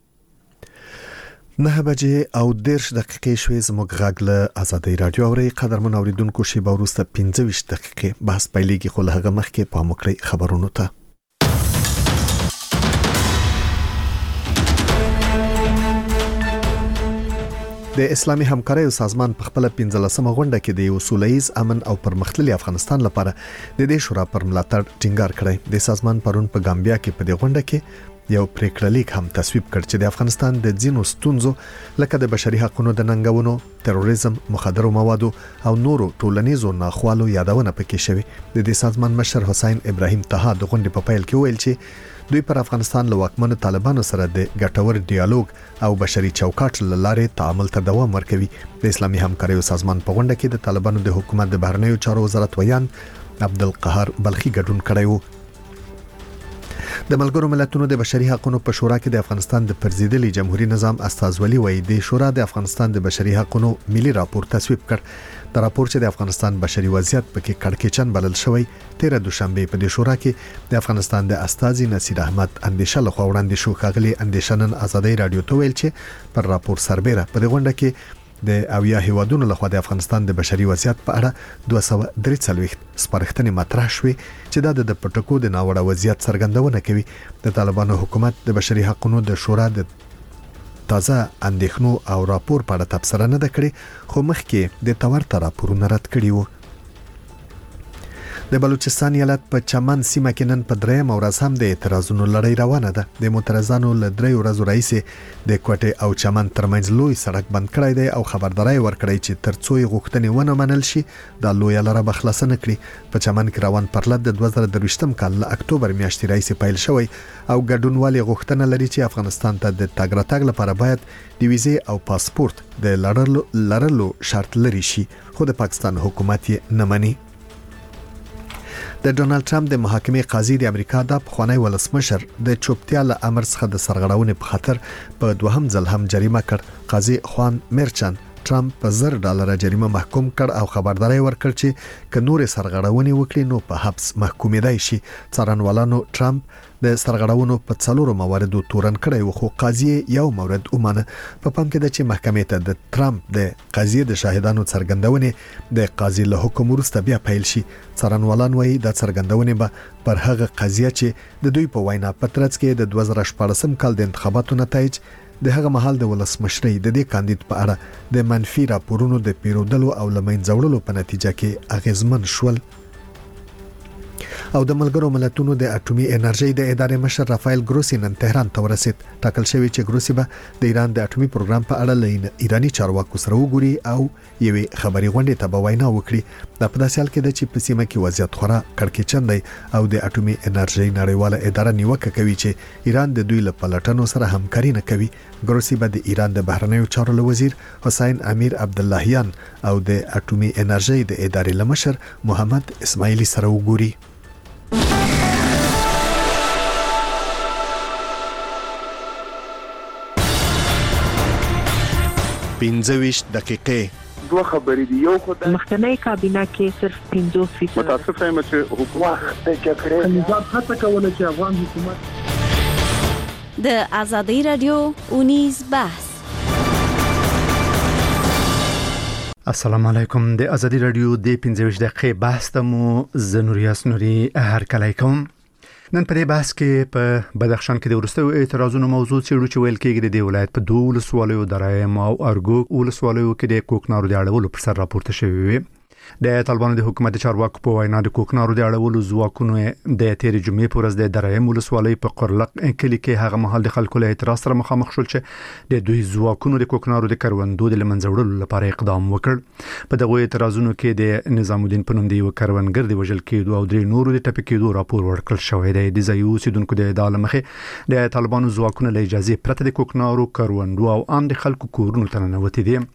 نه بجې او دیرش دقیقې شوې زموږ غږ له آزادۍ رادیو اوري قدرمن اوریدونکو شیبه وروسته پنځه ویشت دقیقې بحث پیلېږي خو له هغه مخکې پام وکړئ خبرونو ته. د اسلامي همکاریو سازمان په خپل پنځلسمه غونډه کې د یو سولهییز امن او پرمختللي افغانستان لپاره د دې شورا پر ملاتړ ټینګار کړی. د سازمان پرون په ګامبیا کې په دې غونډه کې یو پریکړه لیک هم تصویب کړ چې د افغانستان د ځینو ستونزو لکه د بشري حقوقو د ننګونو، تروریزم، مخدرو موادو او نورو ټولنیزو ناخوالو یادونه پکې شوی. د دې سازمان مشر حسین ابراهیم طه د غونډې په پیل کې ویل چې دوی پر افغانستان له واکمنو طالبانو سره د ګټور ډیالوګ او بشري چوکاټ لاره تعامل ته دوام ورکوي. د اسلامي همکاریو سازمان په غونډه کې د طالبانو د حکومت د بهرنیو چارو وزارت ویان عبدالقهار بلخي ګډون کړی و. د ملګرو ملتونو د بشري حقوقو په شورا کې د افغانستان د پرزیدلي جمهوریت نظام استازولي وایي د شورا د افغانستان د بشري حقوقو ملي راپور تصویب کړ. د راپور چې د افغانستان بشري وضعیت پکې کړکېچن بلل شوی تیره دوشنبه په دې شورا کې د افغانستان د استاذي نصیر احمد اندیشه لخوا وړاندې شو. ښاغلي اندیشنن آزادۍ رادیو ته ویل چې پر راپور سربېره په دې غونډه کې د اویا هیوادونو لخوا د افغانستان د بشري وضعیت په اړه دوه سوه درې څلوېښت سپارښتنې مطرح شوې چې دا د پټکو د ناوړه وضعیت څرګندونه کوي. د طالبانو حکومت د بشري حقوقو د شورا د تازه اندېښنو او راپور په اړه تبصره نه ده کړې خو مخکې د تورته راپورونه رد کړي وو. د بلوچستان ایالت په چمن سیمه کې نن په درېیم ورځ هم د اعتراضونو لړۍ روانه ده. د معترضانو له درې ورځو راهیسې د کوټې او چمن ترمنځ لوی سړک بند کړی دی او خبرداري ورکړی چې ترڅو یې غوښتنې ونه منل شي دا لوی لاره به خلاص نه کړي. په چمن کې روان پرلط د دوه زره درویشتم کال له اکتوبر میاشتې راهیسې پیل شوی او ګډونوالي غوښتنه لري چې افغانستان ته د تګ راتګ لپاره باید د ویزې او پاسپورت د لرلو لرلو شرط لري شي خو د پاکستان حکومت یې نه مني. د ډونالد ټرمپ د محاکمې قاضي د امریکا د پخوانی ولسمشر د چوپتیا له امر څخه د سرغړونې په خاطر په دوهم ځل هم جریمه کړ. قاضي خوان میرچن ټرمپ په زر ډالر جریمه محکوم کړ او خبرداري ورکړ چې که نور سرغړونې وکړي نو په حبس محکومېدای شي. څارنوالانو ټرمپ د سرغړونو په څلورو مواردو تورن کړی و خو قاضي یو مورد ومانه. په پام کې ده چې محکمې ته د ټرمپ د قضیې د شاهدانو څرګندونې د قاضي له حکم وروسته بیا پیل شي. څارنوالان وایي د څرګندونې به پر هغه قضیه چې د دوی په وینا په ترڅ کې د دوه زره شپاړسم کال د انتخاباتو نتایج د هغه مهال د ولسمشرۍ د دې کاندید په اړه د منفي راپورونو د پیرودلو او لمنځه وړلو په نتیجه کې اغیزمن شول. او د ملګرو ملتونو د اټومي انرژي د ادارې مشر رافایل ګروسی نن تهران ته ورسید. ټاکل شوی چې ګروسی به د ایران د اټومي پروګرام په اړه له ایرانی چارواکو سره وګوري او یوې خبري غونډې ته به وینا وکړي. دا په داسې حال کې ده چې په سیمه کې وضعیت خورا کړکېچن دی او د اټومي انرژي نړیواله اداره نیوکه کوي چې ایران د دوی له پلټنو سره همکاري نه کوي. ګروسی به د ایران د بهرنیو چارو وزیر حسین امیر عبداللهیان او د اټومي انرژي د ادارې لمشر محمد اسماعیلی سره وګوري. پنځه ویشت دقیقې دوه خبرې دي. یو خو د مخکنی کابینه کې صرف پنځوس فیصد متاسفه یم چې حکومت د جګړې نظام هڅه کوله چې افغان حکومت د آزادۍ رادیو اونیز بحث. السلام علیکم. د آزادۍ رادیو د پنځه ویشت دقیقې بحث ته مو زنوریاس نوري هر کله کوم. نن په دې بحث کې په بدخشان کې د ورستو اعتراضونو موضوع څېړو چې ویل کېږي د ولایت په دوه ولسوالیو درایم او ارګو ولسوالیو کې د کوکنارو د اړولو پر سر راپورته شوی وي. د طالبانو د حکومت چارواکو په وینا د کوکنارو د اړولو ځواکونو د تیرې جمعې په ورځ د درایم ولسوالۍ په قرلق کلي کې هغه مهال د خلکو له اعتراض سره مخامخ شول چې د دوی ځواکونو د کوکنارو د کروندو د لمنځه وړلو لپاره اقدام وکړ. په دغه اعتراضونو کې د نظام الدین په نوم د یو کروندګر د وژل کېدو او درې نورو د ټپي کېدو راپور ورکړل شوی دی. د ځایي اوسیدونکو د ادعا له مخې د طالبانو ځواکونه له اجازې پرته د کوکنارو کروندو او عام د خلکو کورونو ته ننوتي دي.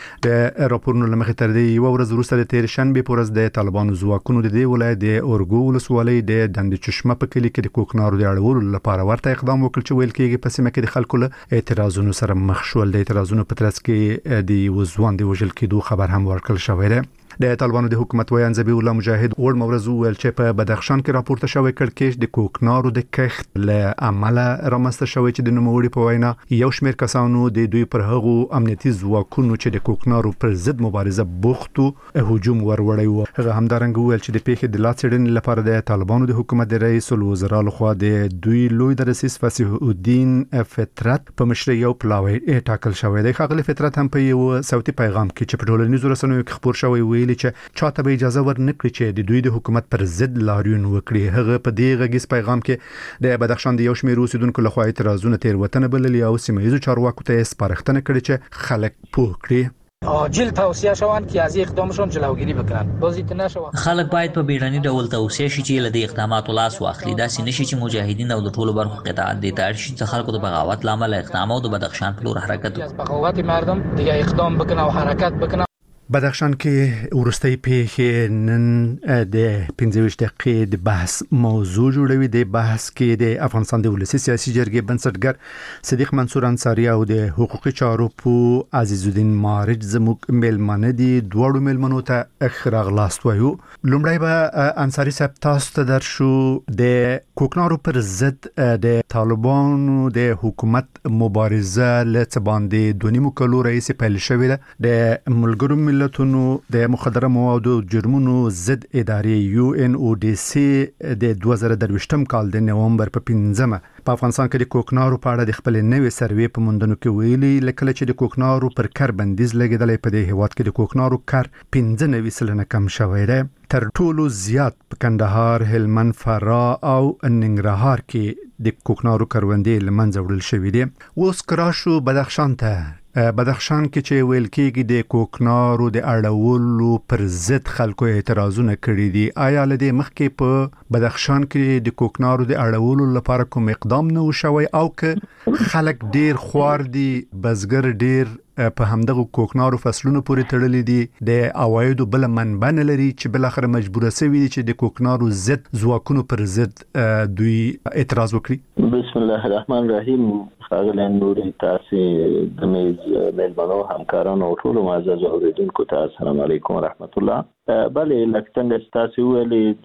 د راپورونو لمخې تر دې یو ورځ وروسته د تیر شنبه په ورځ د طالبانو ځواکونو د دې ولایت د اورګو ولسوالۍ د دند چشمه په کلي کې د کوکنارو د اړولو لپاره ورته اقدام وکړ چې ویل کېږي په سیمه کې د خلکو له اعتراضونو سره مخ شول. د اعتراضونو په ترڅ کې د وزوان د وژل کېدو خبر هم ورکړل شوی دی. د طالبانو د حکومت ویان ذبیح الله مجاهد اور مورز ویل چې په بدخشان کې راپورته شوی کړکېچ د کوکنارو د کښت له عمله رامنځته شوی چې د نوموړي په وینا یو شمېر کسانو د دوی پر هغو امنیتي ځواکونو چې د کوکنارو پر ضد مبارزه بوختو هجوم وروړی و. هغه همدارنګه ویل چې د پیښې د لا څېړنې لپاره د طالبانو د حکومت د رئیس الوزرا لخوا د دوی لوی درسیس فصیح الدین فطرت په مشرۍ یو پلاوی ټاکل شوی دی. ښاغلی فطرت هم په یو صوتي پیغام کې چې په ټولنیزو رسنیو کې خپور شوی ویلي چې چاته به اجازه ورنکړي چې د دوی د حکومت پر ضد لاریون وکړي. هغه په دې غږیز پیغام کې د بدخشان د یو شمېر اوسیدونکو لخوا اعتراضونه تیروتنه بللي او سیمه ییزو چارواکو ته سپارښتنه کړې چې خلک پوه کړي عاجل توصیه شوند که از اقدامشون جلوگیری بکنن. بازی نشوه. خلک باید په بیړني ډول توصیه شي چې له دې اقداماتو لاس واخلي. دا سینه شي چې مجاهدین او د ټولو برخو قطاعت دي ته شي چې خلکو د بغاوت لامل اقدام او د بدخشان په لور حرکت وکړي. بغاوت مردم دیگه اقدام بکنه او حرکت بکنه. بدخشان کې ورستۍ پیښې نن د پنځه ویشت دقیقې د بحث موضوع جوړوي. د بحث کې د افغانستان د ولسي سیاسي جرګې بنسټګر صدیق منصور انصاری او د حقوقي چارو په عزیز الدین مارج زموږ میلمانه دي. دواړو میلمنو ته ښه راغلاست وایو. لومړی به انصاری صاحب تاسو ته درشو. د کوکنارو پر ضد د طالبانو د حکومت مبارزه له څه باندې دوه نیمو کلو راهیسې پیل شوې ده. د ملګرو ملتونو د مخدره موادو جرمونو ضد ادارې یو ان او ډي سي د دوه زره درویشتم کال د نومبر په پنځمه په افغانستان کې د کوکنارو په اړه د خپل نوې سروې په موندنو کې ویلي لکه چې د کوکنارو پر کار بندیز لګیدلې په دې هیواد کې د کوکنارو کار پنځه نوي سلنه کم شوی دی. تر ټولو زیات په کندهار، هلمند، فراه او ننګرهار کې د کوکنارو کروندې لمنځه وړل شوې دي. اوس کراشو بدخشان ته. بدخشان کې چې ویل کېږي د کوکنارو د اړولو پر ضد خلکو اعتراضونه کړي دي. آیا له دې مخکې په بدخشان کې د کوکنارو د اړولو لپاره کوم اقدام نه وشوي او که خلک ډیر خوار دي، بزګر ډیر په همدغه کوکنارو فصلونو پورې تړلي دي، د عوایدو بل منبع نه لري چې بل اخر مجبوره سوي دي چې د کوکنارو ضد ځواکونو پر ضد دوی اعتراض وکړي؟ بسم الله الرحمن الرحیم. ښاغلی نوري، تاسې د میز میلمنو همکارانو او ټولو معزز اوریدونکو ته السلام علیکم ورحمت الله. بلې لکه څنګه چې تاسې وویلې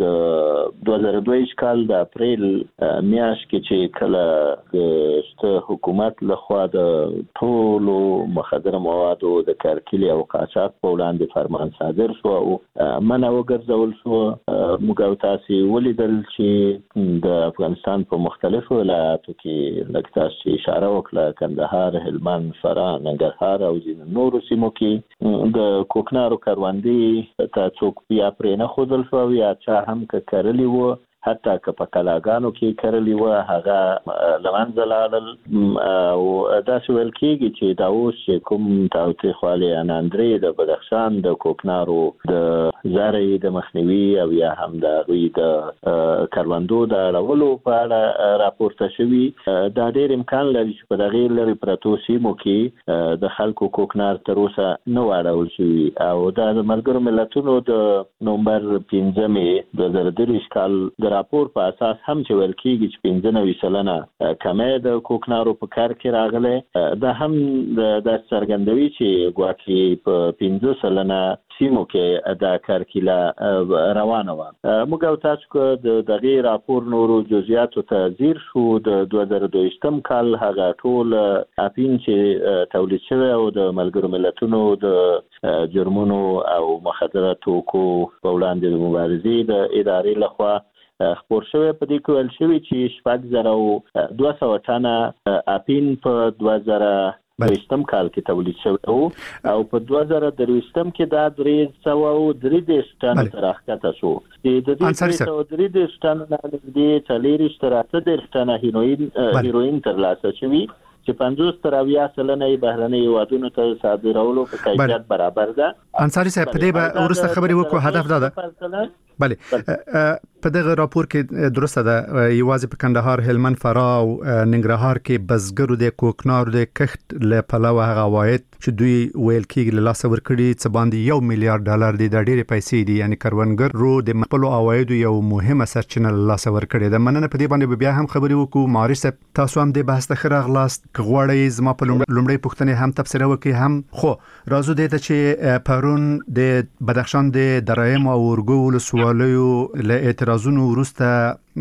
د دوه زره دوه ویشت کال د اپریل میاشت کې چې کله د حکومت لخوا د ټولو مخدره موادو د کارکلي او قاچاق په وړاندې فرمان صادر شو او منع وګرځول شو، موږ او تاسې ولیدل چې د افغانستان په مختلفو ولایاتو کې لکه تاسو چې اشاره وکړه کندهار، هلمند، فراه، ننګرهار او ځینو نورو سیمو کې د کوکنارو کروندې ته څوک بیا پرې نه ښودل شو یا چا هم که کرلي وو، حتی که په کلاګانو کې کرلي وه هغه له منځه لاړل. او داسې ویل کېږي چې دا اوس چې کوم تاوتریخوالي اناندرې د بدخشان د کوکنارو د زرعې د مخنیوي او یا هم د هغوی د کروندو د اړولو په اړه راپورته شوي، دا ډېر امکان لري چې په دغې لرې پرتو سیمو کې د خلکو کوکنار تر اوسه نه و اړول شوي. او دا د ملګرو ملتونو د نومبر پنځمې دوه زره دېرش کال د راپور په اساس هم چې ویل کېږي چې پنځه نوي سلنه کمی د کوکنارو په کار کې راغلی، دا هم دا څرګندوي چې ګواکې په پنځه سلنه سیمو کې دا کارکیله روانه وه. موږ او تاسو که د دغې راپور نورو جزئیاتو ته ځیر شو، د دوه زره دوه ویشتم کال هغه ټول اپین چې تولید شوی او د ملګرو ملتونو د جرمونو او مخدره توکو په وړاندې د مبارزې د ادارې لخوا خبر شوی په دې کې ول شوی چې شپږ زره او دوه سوه ټنه اپین په دوه زره دویشتم کال کې تولید شوی او او په دوه زره درویشتم کې دا درې سوه او درې دېرش ټنه تر راښکته شو چې د دې درې سوه درې دېرش ټنه نه نږدې څلېرویشت تر اته دېرش ټنه هیروین هیروین ترلاسه شوي چې پنځوس تر اویا سلنه یې بهرنۍ هیوادونو ته صادرولو په کیفیت برابر ده. انصاري صاحب په دې به وروسته خبرې وکړو. هدف دا ده بله په دغه راپور کې درسته ده یوازې په کندهار، هلمند، فراه او ننګرهار کې بزګرو د کوکنارو د کښت له پلوه هغه عواید چې دوی ویل کېږي له لاسه ورکړي څه باندې یو میلیارډ ډالر دي، د ډېرې پیسې دي، یعنی کروندګرو د خپلو عوایدو یو مهمه سرچینه له لاسه ورکړې ده. مننه. په دې باندې بیا هم خبرې وکړو. معارف صاحب تاسو هم د بحث ته ښه راغلاست. که غواړئ زما په لومړۍ پوښتنې هم تبصره وکړئ هم خو راځو دې ته چې پرون د بدخشان د درایم او اورګو ولسوالیو له اعتراضونو وروسته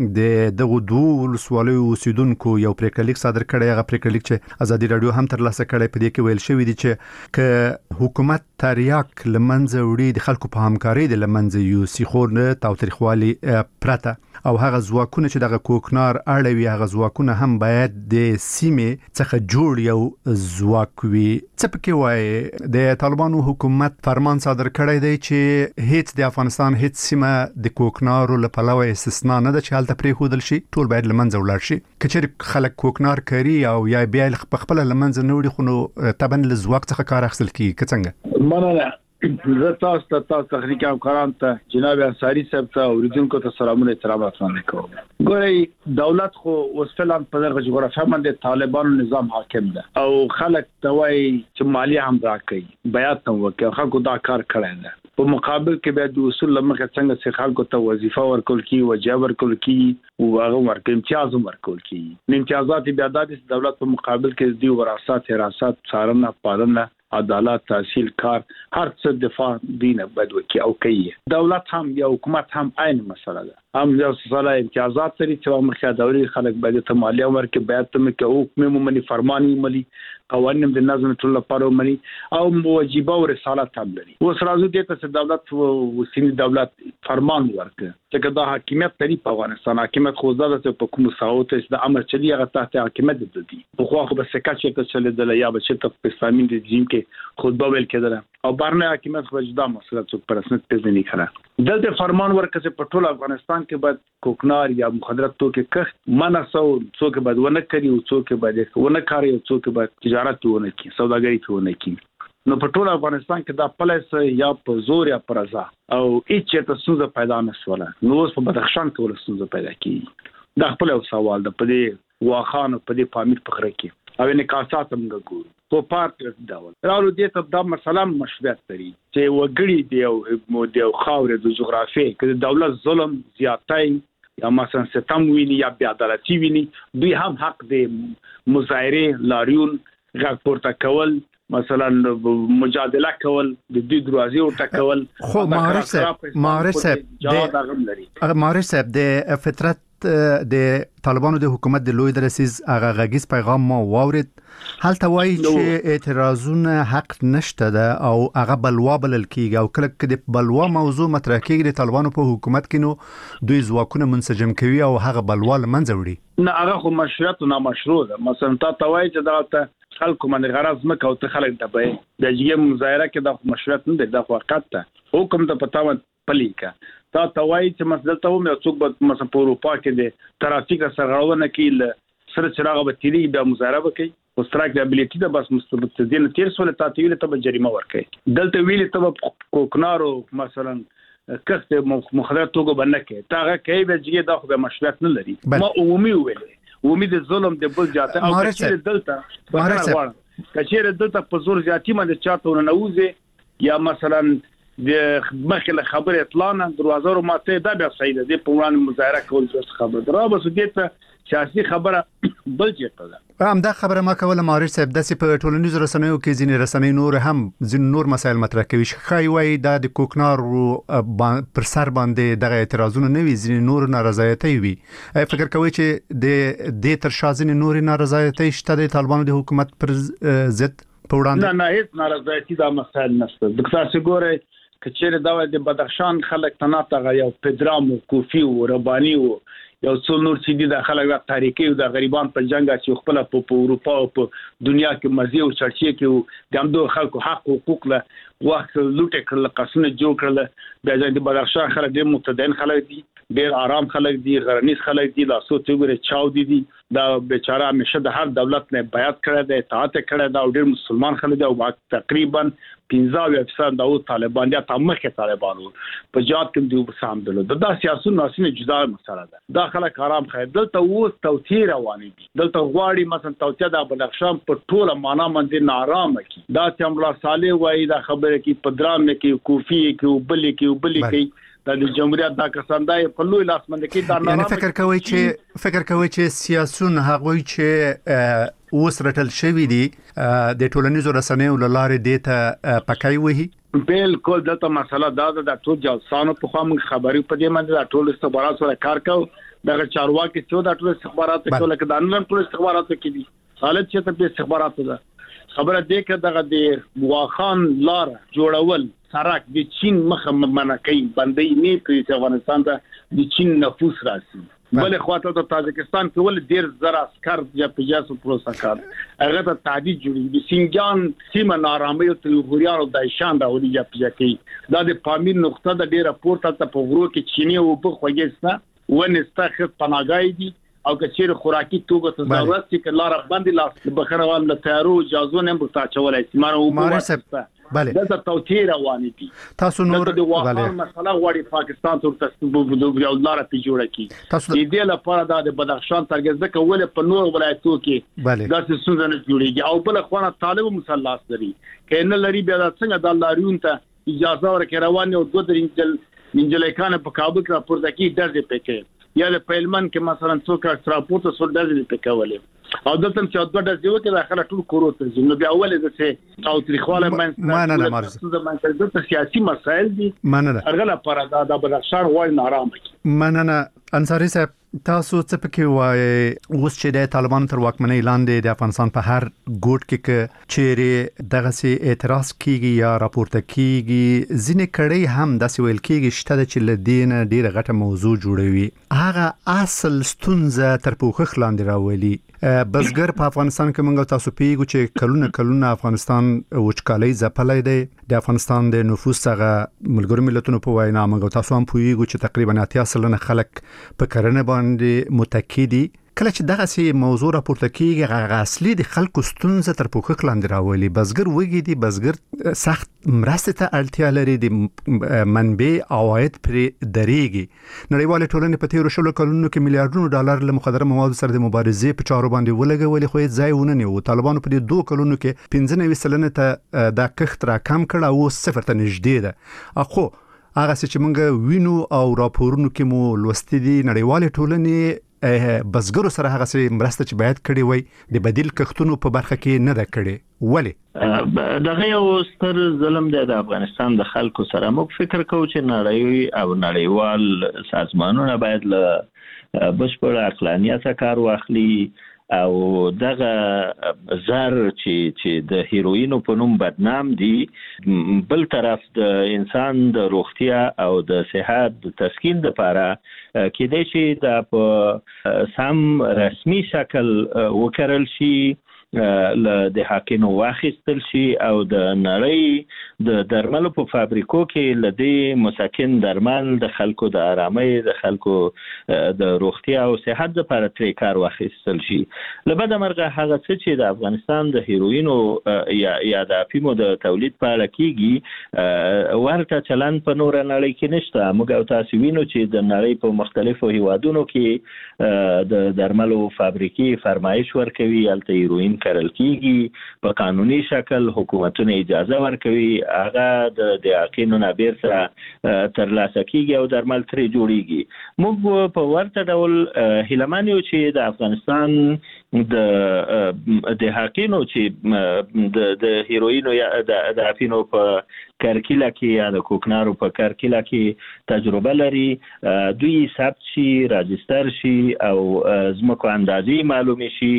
د دغه دوه ولسوالیو اوسیدونکو یو پریکړه لیک صادر کړی. هغه پریکړه لیک چې ازادي رادیو هم ترلاسه کړی په دې کې ویل شوی دی چې ک حکومت تریاک لمنځه وړي د خلکو په همکاري د لمنځه یوسي خو نه تاوتریخوالي پرته او هغه ځواکونه چې دغه کوکنار اړوي هغه ځواکونه هم باید د سیمې څخه جوړ یو ځواک وي. څه پکې وایي د طالبانو حکومت فرمان صادر کړی دی چې هیڅ د افغانستان هیڅ سیمه د کوکنارو له پلوه استثنا نه ده چې هلته پرې خودل شي، ټول باید لمنځه ولاړ شي. کچېرې خلک کوکنار کوي او یا بیا په خپل لمنځه نه وړي خو نو طبعا له ځواک څخه کار اخیستل کیږي. که څنګه؟ مننه. زه تاسو ته تاسو تخنیکی همکاران ته جناب انصاري صاحب ته اوریدونکو ته سلامونه احترامات وړاندې کوم. ګورئ دولت خو اوس فعلا په دغه جغرافیه باندې طالبانو نظام حاکم ده او خلک ته وایي چې مالیه هم راکړي، بیات هم وکړي، خلکو دا کار کړی ده. په مقابل کې بیا د اصول لمخه څنګه چې خلکو ته وظیفه ورکول کی، وجه ورکول کی او هغه ورکړي امتیاز ورکول کی. امتیازات بیا د دولت په مقابل کې دی وراثت، حراست، څارنه، پالنه، عدالت، تحصیل، کار، هر څه دفاع دینه بدوي او کوي. دولت هم یا حکومت هم عین مسله ده. هم یو څه امتیازات لري چې مخه دوري خلک باید ته مالیه ورکړي، باید ته کې حکم مومني فرمانی ملي قوانین د نظم ټول لپاره مني او واجبہ او رسالت هم لري. اوس راځو دې ته چې دولت او سیمه دولت فرمان ورکړي چې دا حاکمیت لري په افغانستان. حاکمیت خو زده ته په کوم ساوت چې د امر چلی هغه تحت حاکمیت دي. په خو خو بس کچې ته چلے د یا به چې په اسلامي رژیم کې خطبه ویل کېدله او بارنه حاکمیت خو جدا مسله څوک پر رسمیت پیژني کړه. دلته فرمان ورکړي په ټول افغانستان کې بعد کوکنار یا مخدرات توکي کښت منع سو، څوک باید ونه کوي او څوک باید ونه کوي او څوک باید تجارت ونه کوي، سوداګري ونه کوي. نو په ټول افغانستان کې دا پلیس یا په زور یا پر رضا او هیڅ څه څه پیدا نه شوله. نو اوس په بدخشان کې ول څه پیدا کیږي. دا خپل یو سوال ده په دې واخان په دې پامیر په خره کې او انعکاسات هم ګورو. په پارت ډول راو دې ته دا مسله مشروعیت لري چې وګړي دی او مو دی خاورې د جغرافي کې دولت ظلم زیاتای یا مثلا ستم ویني یا بیا عدالتي ویني، دوی هم حق دی مظاهره لاریون غږ پورته کول، مثلا مجادله کول، د دې دروازې ورته کول. خو معارف صاحب معارف صاحب معارف صاحب د فطرت د طالبانو د حکومت د لوی درسیز هغه غږیز پیغام ما واورید. هلته وایي چې اعتراضونه حق نشته ده او هغه بلوا بلل کیږي او کله کې د بلوا موضوع مطرح کیږي د طالبانو په حکومت کې نو دوی ځواکونه منسجم کوي او هغه بلوا لمنځه وړي. نه هغه خو مشروعیت نه مشروع ده. مثلا تا ته وایي چې دا خلکو باندې غرض مکه او ته خلک دبي د جګه مظاهره کې د مشروعیت نه ده، د وخت ته حکم ته پتاوت پلیکا تا توای چې مسله ته مې څوک به مثلا په اروپا کې د ترافیک سرغړونه کې سره چراغ به تیری د مظاهره وکي او سترایک د ابیلیټي د بس مستبدین تیر سول ته ویل ته جریمه ورکړي. دلته ویل ته کوکنارو مثلا کسته مخدرات توګه باندې کې تاغه کوي به جګه د خو مشروعیت نه لري. ما عمومي ویل عمومي د ظلم د بل جاته او چې دلته کچېره دلته په زور زیاتی باندې چاته نه نوځي یا مثلا د مخله خبره اطلاع نه دروازه رو ماته دا بیا صحیح ده په وړاندې مظاهره کول څه خبره درا بس دې ته سیاسي خبره بل څه ده. هم دا خبره ما کوله معارف صاحب داسې په ټولنیزو رسنیو کې ځینې رسنۍ نور هم ځین نور مسایل مطرح کوي. خای وای دا د کوکنار پر سر باندې دغه اعتراضونه نه وي، ځینې نور نارضایتي وي. فکر کوي چې د دې تر شازن نور نارضایتي شته د طالبانو د حکومت پر ضد په وړاندې؟ نه نه هیڅ نارضایتي دا مسایل نشته. د تاسو ګوره کچېره دا د بدخشان خلک تناته یو پدرام او کوفی او ربانی او یو څو نور چې د خلک د تاریخي او د غریبان په جنگ چې خپل په اروپا او په دنیا کې مزي او چرچې کې د همدو خلکو حق او حقوق له وخت لوټ کړل قصونه جوړ کړل د د بدخشان خلک ډېر متدین خلک دي ډېر آرام خلک دي غرنیز خلک دي لاسو ته ګره چاو دي دي دا بیچاره همیشه د هر دولت نه بیعت کړی دی اطاعت کړی دا ډېر مسلمان خلک دي او تقریبا پنځه فیصد د طالبان یا تمخه طالبانو په جات کې دی وسامدل دا سیاسي ناسینه جدا مسله ده دا خلک آرام خیر دلته اوس توتیر رواني دي دلته غواړي مثلا توتیا د بدخشان په ټوله معنا باندې نارامه کی دا چې امر صالح وایي دا خبره کې پدرام کې کوفی کې وبلی کې وبلی کې د جمهوریت دا کساندای په لوی لاس باندې کې دا نارامه یعنی فکر کوي چې فکر کوي چې سیاسيون هغه چې اوس رټل شوی دي د ټولنیزو رسنیو لاره دیته پکای وهي بالکل دغه مسله دا د ټول جاسانو په خوا موږ خبري په دې باندې د ټول استخبارات سره کار کوو دغه چارواکي چې د ټول استخبارات ټول کې د نن ټول استخبارات کې دي حالت چې ته استخبارات ده خبره دې کې دغه د واخان لار جوړول سرک د چین مخه منکې باندې نه پرې افغانستان ته د چین نفوس راسي بل خواته د تاجکستان کې ول ډیر زر عسكر یا پجاسو پروسکار هغه ته تعدید جوړي د سینجان سیمه نارامي او تلغوریانو د شان دا ولې یا پجکی دا د پامیر نقطه د ډیره پورته ته په غرو کې چینی او په خوګستا ونستخ پناګای دي او کچیر خوراکي توګه ته ضرورت چې لار باندې لاس بخروان له تیارو اجازه نه مرتا چولای سیمانه او په بله دا توتیر رواني دي تاسو نور د واقعا مسله غواړي پاکستان تر تاسو یو لار په جوړه کی د دې لپاره د بدخشان ترګزده کول په نور ولایتو کې دا څه څنګه نه جوړیږي او بل خوانه طالب مسلح لري کینه لري بیا څنګه د لاریون ته اجازه ورکړي روان او دوه درنجل منجلې کانه په کابل کې راپورته کی درځي پکې یا د پیلمن کې مثلا څوک ترانسپورت سره درځي پکولې او دلته چې دوه د ځو کې داخله ټول کورو ته ځي نو بیا اول د څه او تاریخواله ما نه نه مرزه د منځ د سیاسي مسایل دي ما نه ارغله پر د بدخشان وای نارامه ما نه نه انصاری صاحب تاسو څه پکې وایي اوس چې د طالبان تر واکمنۍ لاندې د افغانستان په هر ګوټ کې چیرې دغه سي اعتراض کیږي یا راپورته کیږي ځینې کړي هم د سویل کیږي شته چې لدین ډیره غټه موضوع جوړوي هغه اصل ستونزه تر پوښښ لاندې راولي بزګر په افغانستان کې موږ تاسو پیګو چې کلونه کلونه افغانستان وچکالۍ ځپلې دی د افغانستان د نفوس څخه ملګرو ملتونو په وینا موږ تاسو هم پیګو چې تقریبا اتیا سلنه خلک په کرنه باندې متکی دي کله چې دغه سي موضوع راپورته کیږي هغه اصلي د خلکو ستونزه تر پوښښ لاندې راولي بزګر وګي دي بزګر سخت مرسته ته اړتیا لري د منبع عواید پر درېږي نړیوال ټولنې په تیرو شلو کلونو کې میلیارډونو ډالر له مخدره موادو سره د مبارزې په چارو باندې ولګولې خو ځای ونه نیو طالبانو په دې دوه کلونو کې پنځه نوي سلنه ته د کښت را کم کړ او صفر ته نږدې ده اخو هغه چې موږ وینو او راپورونو کې مو لوستي دي نړیوال ټولنې بزګرو سره هغه سي مرسته چې باید کړي وي د بدیل کښتونو په برخه کې نه ده کړي ولی دغه یو ستر ظلم دی د افغانستان د خلکو سره موږ فکر کوو چې نړۍ او نړیوال سازمانونه باید له بشپړ عقلانیت کار واخلي او دغه زر چې چې د هیروینو په نوم بدنام دي بل طرف د انسان د روغتیا او د صحت د تسکین لپاره کېدای شي د په سم رسمي شکل وکړل شي له د حقینو واخیستل شي او د نړۍ د درملو په فابریکو کې لدی مسکن درمل د خلکو د آرامۍ د خلکو د روغتیا او صحت لپاره ترې کار واخیستل شي لبد مرغه هغه څه چې د افغانستان د هیروینو یا یا د افیمو د تولید په اړه کیږي ورته چلن په نور نړۍ کې نشته موږ او تاسو وینو چې د نړۍ په مختلفو هیوادونو کې د درملو فابریکې فرمایش ورکوي الته هیروین کرل کیږي په قانوني شکل حکومتونه اجازه ورکوي هغه د د حقینو نابیر سره ترلاسه کیږي او درمل ترې جوړیږي موږ په ورته ډول هیلمن یو چې د افغانستان د د حقینو چې د د هیروینو یا د د افینو په کرکیله کې یا د کوکنارو په کرکیله کې تجربه لري دوی ثبت شي راجستر شي او زمکو اندازې معلومه شي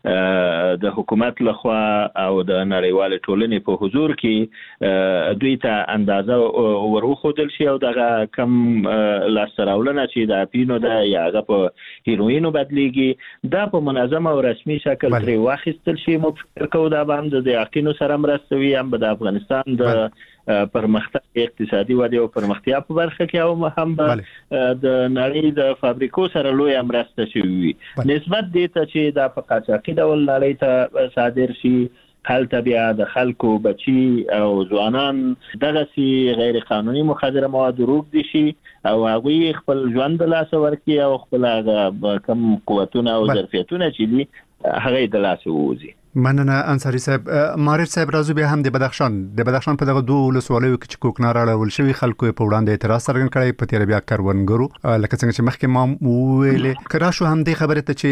د حکومت لخوا او د نړیوال ټولنې په حضور کې دوی ته اندازه ورخودل شي او دغه کم لاستراولنه چې د اپینو د یاغه په هیروینو بدلیږي دا په منظم او رسمي شکل تر واخیستل شي. مو فکر کوو دا باندې د یقینو سره مرستوي هم د افغانستان د پرمختګ اقتصادي ودې او پرمختیا په برخه کې او هم د نړۍ د فابریکو سره لوی مرسته شوی نسبت دې ته چې دا په قاچاقي ډول نړۍ ته صادر شي هلته بیا د خلکو بچي او ځوانان دغه سي غیر قانوني مخدر مواد روغ دي شي او هغه خپل ژوند له لاس ورکي او خپل کم قوتونه او ظرفیتونه چې دي هغه د لاس ووزي. مننه انصاری صاحب. مارف صاحب راځو به هم د بدخشان د بدخشان په دغه دوه ولسوالیو کې چې کوکنار اړول شوی خلکو په وړاندې اعتراض څرګند کړی په تیر بیا کاروانګرو لکه څنګه چې مخکې ما ویلې کرا شو هم د خبره ته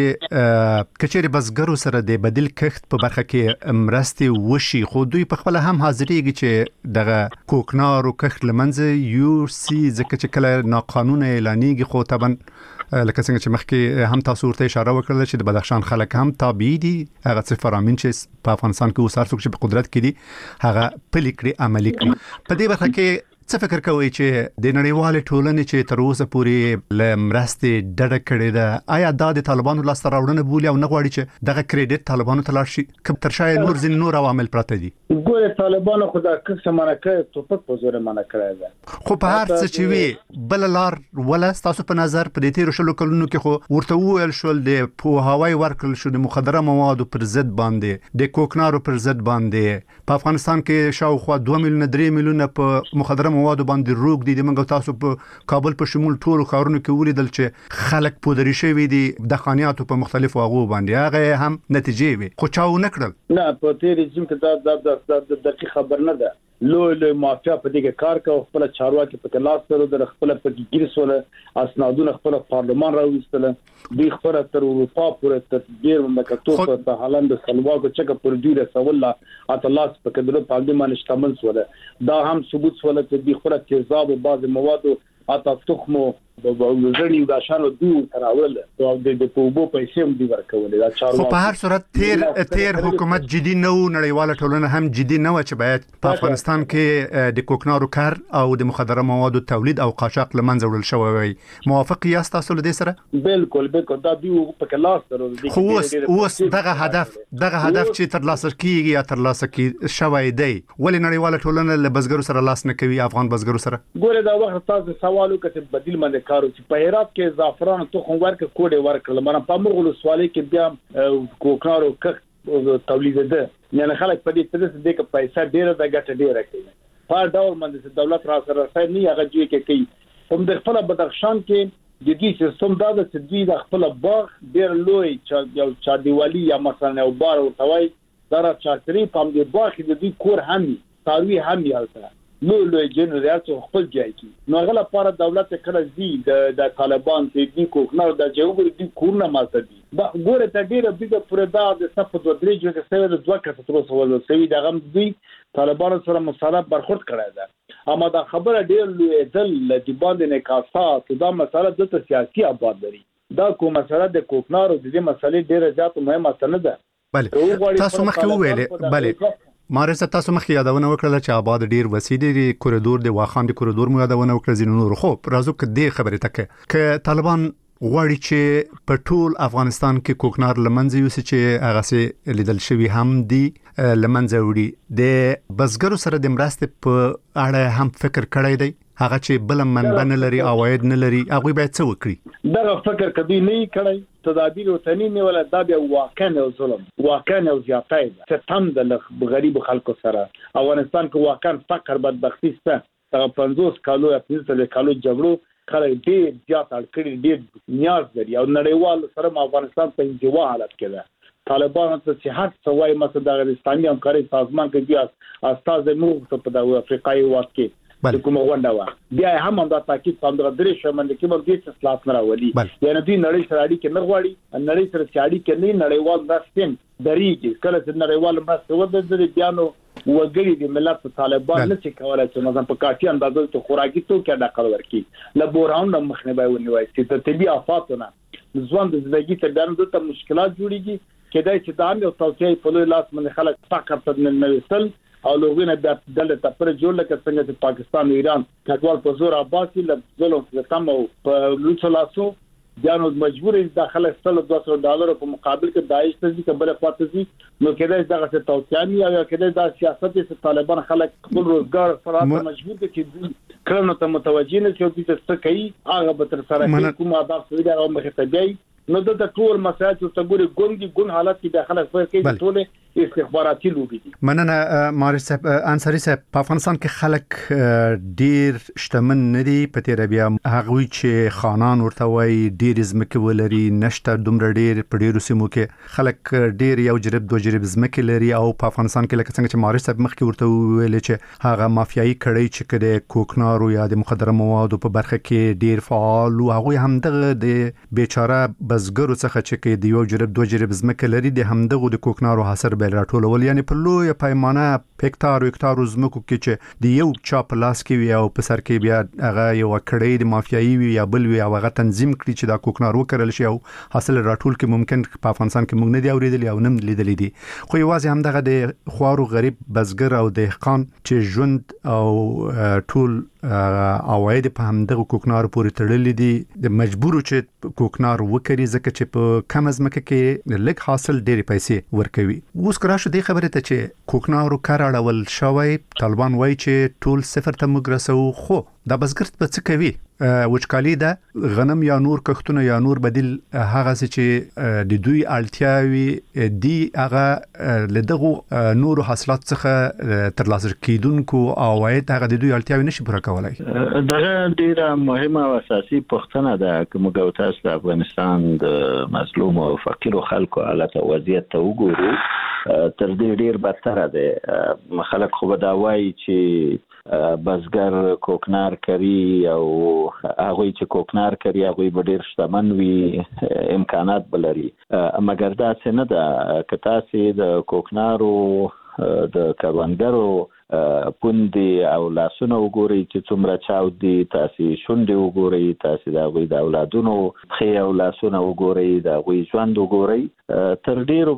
چې کچېری بزګرو سره د بدیل کښت په برخه کې مرستي وشي خو دوی په خپل هم حاضرېږي چې دغه کوکنار او کښت لمنځه یو سي ځکه چې کله ناقانونه اعلانېږي خو طبعا لکه څنګه چې مخکې هم تاسو ورته اشاره وکړه چې د بدخشان خلک هم تابع دي هغه څه فرامین چې په افغانستان کې وسار څوک چې په قدرت کې دي هغه پلي کړي عملي کړي. په دې برخه کې څه فکر کوئ چې د نړیوال ټولنې چې تر اوسه پورې ل مرستې ډډه کړې ده آیا دا د طالبانو لاس راوړنه بولي او نه غواړي چې دغه کریډټ طالبانو ته لاړ شي که تر شای نور ځین نور عوامل پراته دي؟ ګوره طالبانو خو دا څه منع کړي توپک په زور منع کړی ده خو په هر څه چې وي بل لار ولا تاسو په نظر په دې تیر شلو کلونو کې خو ورته وویل شول د پوهاوی ورکړل شو د مخدره موادو پر ضد باندې د کوکنارو پر ضد باندې په افغانستان کې شاوخوا دوه میلیونه درې میلیونه په مخدره موادو باندې روغ دي د منګو تاسو په کابل په شمول ټول خاورونو کې ولیدل چې خلک پودري شوی دي د خانياتو په مختلفو هغه باندې هغه هم نتیجې وي خو چاو نکړل نه په تیر رژیم کې دا د دقیق خبر نه ده لوی لوی مافیا په دې کې کار کوي خپل چارواکي په کلاس سره د خپل په ګیرسوله اسنادونه خپل پارلمان راوستل دوی خبره تر اروپا پورې تدبیر مملکتو په هالند سلواکو چکه پر دوی رسول اتلاس په کډلو پارلمان شامل سول دا هم ثبوت سول چې دوی خبره تیزاب او بعض مواد اته تخمو د وزرنی د شانو دوی تراول او د پوبو پیسې هم دی ورکول دا چارواکي خو په هر صورت تیر تیر حکومت جدي نه و نړیواله ټولنه هم جدي نه و چې باید په افغانستان کې د کوکنارو کار او د مخدره موادو تولید او قاچاق لمنځه وړل شوی وي موافق یاست تاسو له دې سره؟ بالکل بالکل دا دوی په کلاس سره خو اوس دغه هدف دغه هدف چې تر لاسه کیږي یا تر لاسه کې شوی دی ولې نړیواله ټولنه له بزګرو سره لاس نه کوي افغان بزګرو سره؟ ګوره دا وخت تاسو سوال وکړئ بدیل باندې کارو چې په هرات کې زعفران تخم ورک کوډه ورکړل مانه په مرغلو سوالي کې بیا کوکنارو کښت تولید ده یعنی خلک په دې تدریس دې کې پیسې ډیره د ګټه ډیره کوي په ډول باندې دولت را سره راځي نه هغه جوړ کې کوي هم د خپل بدخشان کې د دې سیستم دا د تدوی د خپل باغ ډیر لوی چې یو چا دیوالی یا مثلا یو بار او توای دا چارتري په دې باغ کې د دې کور هم تاروی هم یالته نو لوی جنرال څو خپل ځای کې نو غلا پر دولت کله زی د طالبان چې دی کوکنار د جوړ دي کورونه ماته دي دا ګوره ته ډیره بده پر دا د صف د درې جوړه سره د دوه کسه تر اوسه ول سوي دا غم دي طالبان سره مصالحه برخورد کړی دا اما دا خبره ډیر لوی دل د باندې نه کاسات دا مسله د سیاسي آباد لري دا کوم مسله د کوکنار د دې مسلې ډیره ځات مهمه نه ده بله تاسو مخکې وویل بله مارسه تاسو مخکې یادونه وکړه چې آباد ډیر وسیع دی کوریدور دی واخان دی کوریدور مو یادونه وکړه زین نور خو راځو کې دې خبره تکه ک طالبان غواړي چې په ټول افغانستان کې کوکنار لمنځه یوسي چې هغه سي لیدل شوی هم دی لمنځه وړي د بزګرو سره د مرستې په اړه هم فکر کړی دی هغه چې بل منبع نه لري عواید نه لري هغه باید څه وکړي دا فکر کدی نه کړی تدابیر وطنی نه ولا دا بیا واقعا ظلم واقعا زیاتای څه تم د غریب خلکو سره افغانستان کې واقعا فقر بدبختی سته پنځوس کالو یا پنځه کالو جګړو خلک ډیر زیات اړکړي ډیر نیاز لري او نړیوال سره افغانستان په انزوا حالت کې ده طالبان ته صحت سوای مسله د اسلامي همکاري سازمان کې بیا استاد موږ په د افریقای وخت کې د کومه غونډه و بیا هم دا تاکید څنګه درې شمن کې موږ دې اصلاحات نه راولي یعنی دوی نړۍ سره اړیکې نه غواړي نړۍ سره اړیکې نه نړیوال داستین دریږي کله چې نړیوال مرسته ودرېږي بیا نو وګړي د ملت طالبان نه چې کولای چې مثلا په کافي اندازه ته خوراکي توکي د کار ورکی لبوران د مخنیوي ونیوي چې د طبي آفاتونه ځوان د زندگی ته ګرځي ته مشکلات جوړيږي کله چې دا یو توصیه په لوی لاس باندې خلک فقط د نوښتل او لوګونه د دلته پر جوړ لکه څنګه چې پاکستان او ایران کډوال په زور آباسي له ظلم څخه تم او په لوڅلاسو جانو مجبور دي داخله ستل دوه سوه ډالر په مقابل کې داعش ته ځي کبل خواته ځي نو کله دغه څه توصیه یا کله دا سیاست چې طالبان خلک خپل روزګار سره مجبور دي چې کله ته متوجي نه شي چې څه کوي هغه به تر سره کوم آداب سوي او مخه ته دی نو د ټول مسایل چې ګوري ګونګي ګون حالت کې داخله کوي کې ټول استخباراتي لوبي دي مننه مارس صاحب انصاری صاحب په افغانستان کې خلک ډیر شتمن نه دي په تیر بیا هغه چې خانان ورته وای ډیر زمکه ولري نشته دومره ډیر په ډیرو سیمو کې خلک ډیر یو جرب دوه جرب زمکه لري او په افغانستان کې لکه څنګه چې مارس صاحب مخکې ورته ویل چې هغه مافیایي کړي چې کده کوکنارو یا د مخدره موادو په برخه کې ډیر فعال او هغه هم دغه د بیچاره بزګرو څخه چې د یو جرب دوه جرب زمکه لري د همدغه د کوکنارو حاصل بل راټولول یعنی په لوی پیمانه هکتار او هکتار زمکو کې چې د یو چا په لاس کې وي او په سر کې بیا هغه یو کړی د مافیایي وي یا بل وي او هغه تنظیم کړي چې دا کوکنار وکړل شي او حاصل راټول کې ممکن په افغانستان کې موږ نه دی اوریدلی او نه لیدلی دي خو یوازې هم دغه د خوارو غریب بزګر او دهقان چې ژوند او ټول اواید په همدغه کوکنار پورې تړلې دي د مجبور چې کوکنار وکړي ځکه چې په کم ځمکه کې لږ حاصل ډېری پیسې ورکوي اوس راشه دې خبره ته چې کوکنارو کار اړول شوی طالبان وایي چې ټول صفر ته موږ رسو خو دا بزګر په څه کوي وچکالي ده غنم یا نور کښتونه یا نور بدیل هغه چې د دوی اړتیاوي دی هغه لدغه نور حاصلات څخه ترلاسه کیدونکو او عواید هغه د دوی اړتیاوي نشي پوره کولای دغه ډیره مهمه او اساسي پوښتنه ده چې موږ تاسو د افغانستان د مظلوم او فقیر خلکو حالت او وضعیت ته وګورو تر دې ډیر بدتر ده خلک خو به دا وایي چې بزګر کوکنار کوي او هغه چې کوکنار کوي هغه به ډیر شتمن وي امکانات بلري مګر دا څه نه ده که تاسو د کوکنارو د کروندګرو پوندي او لاسونه وګورئ چې څومره چاودي تاسو شونډې وګورئ تاسو د غوي د اولادونو خې او لاسونه وګورئ د غوي ژوند وګورئ تر ډیرو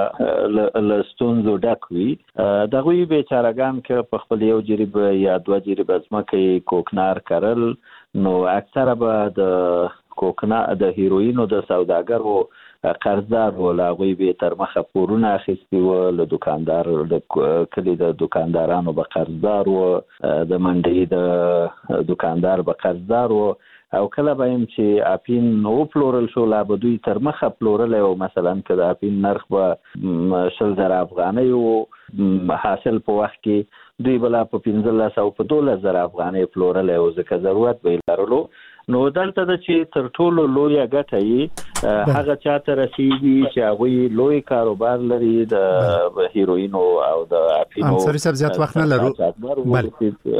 به لستونزو ډک وي د غوي بیچارهګان کې په خپل یو جریب یا دوه جریب ځمکې کوکنار کړل نو اکثره به د کوکنا د هیروینو د سوداګرو قرضدار ولاغوي به تر مخه پورونه اخیستي و له دکاندار د کلی د دکاندارانو به قرضدار و د منډي د دکاندار به قرضدار و او کله به هم چې اپین نو پلورل شو لا به دوی تر مخه پلورل او مثلا که د اپین نرخ به شل زره افغانۍ او حاصل په وخت کې دوی بلا په پنځلس او په دولس زره افغانۍ پلورل او ځکه ضرورت به لرلو نو دلته د چې تر ټولو لوی غټه یې هغه چاته رسیدي چې هغه لوی کاروبار لري د هیروینو او د اپینو انصاری صاحب زیات وخت نه لرو بل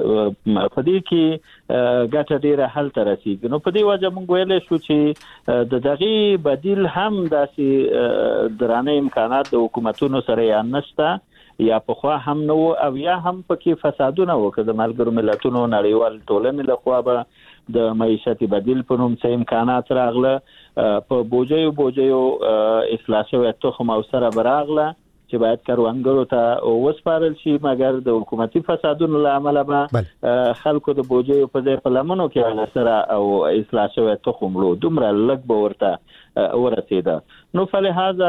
په دې کې غټه ډیره حل تر رسیدي نو په دې وجه موږ ویل شو چې د دغه بدیل هم داسې درانه امکانات د حکومتونو سره یا نشته یا په خوا هم نو او یا هم پکې فسادونه وکړه د ملګرو ملتونو نړیوال ټولنې له خوا به د معیشتي بدیل په نوم څه امکانات راغله په بوجیو بوجیو اصلاح شوی تخم او سره براغله چې باید کاروانګرو ته وسپارل شي مګر د حکومتي فسادونو له امله به خلکو د بوجیو په ځای په لمنو کې سره او اصلاح شوی تخم لو دومره لږ به ورته ورسېده نو فلهذا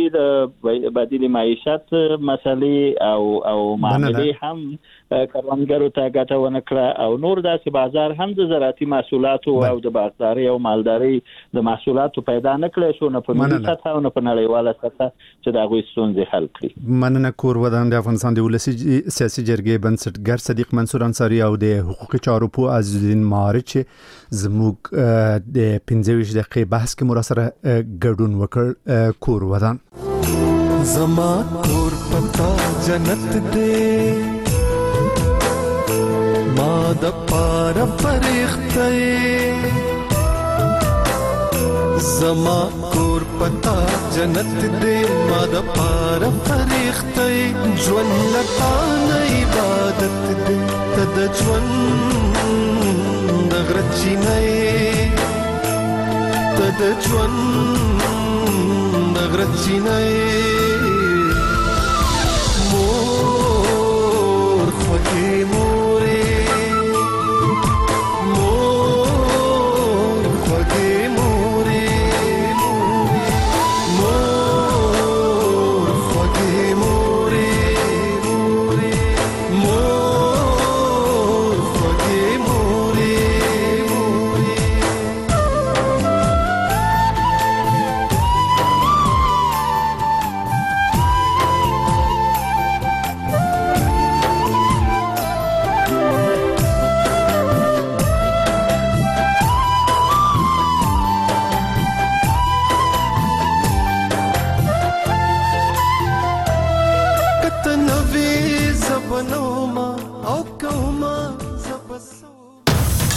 د بدیل معیشت مسلې او او معاملې هم کاروانګرو ته ګټه ونه کړه او نور داسې بازار هم د زراعتي محصولاتو او د باغداري او مالداري د محصولاتو پیدا نه کړی شو نه په ملي سطح او نه په نړیواله سطح چې د هغوی ستونزې حل کړي مننه کور ودان د افغانستان د ولسي سیاسي جرګې بنسټګر صدیق منصور انصاری او د حقوقي چارو په عزیزالدین مارچ زموږ د پنځه ویشت دقیقې بحث کې مراسره ګډون وکړ کور ودان زما کور پتا جنت دې ما د پاره فرښتې زما کور پتا جنت دې ما د پار فرښتې ژوند لتا نه عبادت دې تد ژوند د غرچې نه تد ژوند د غرچې نه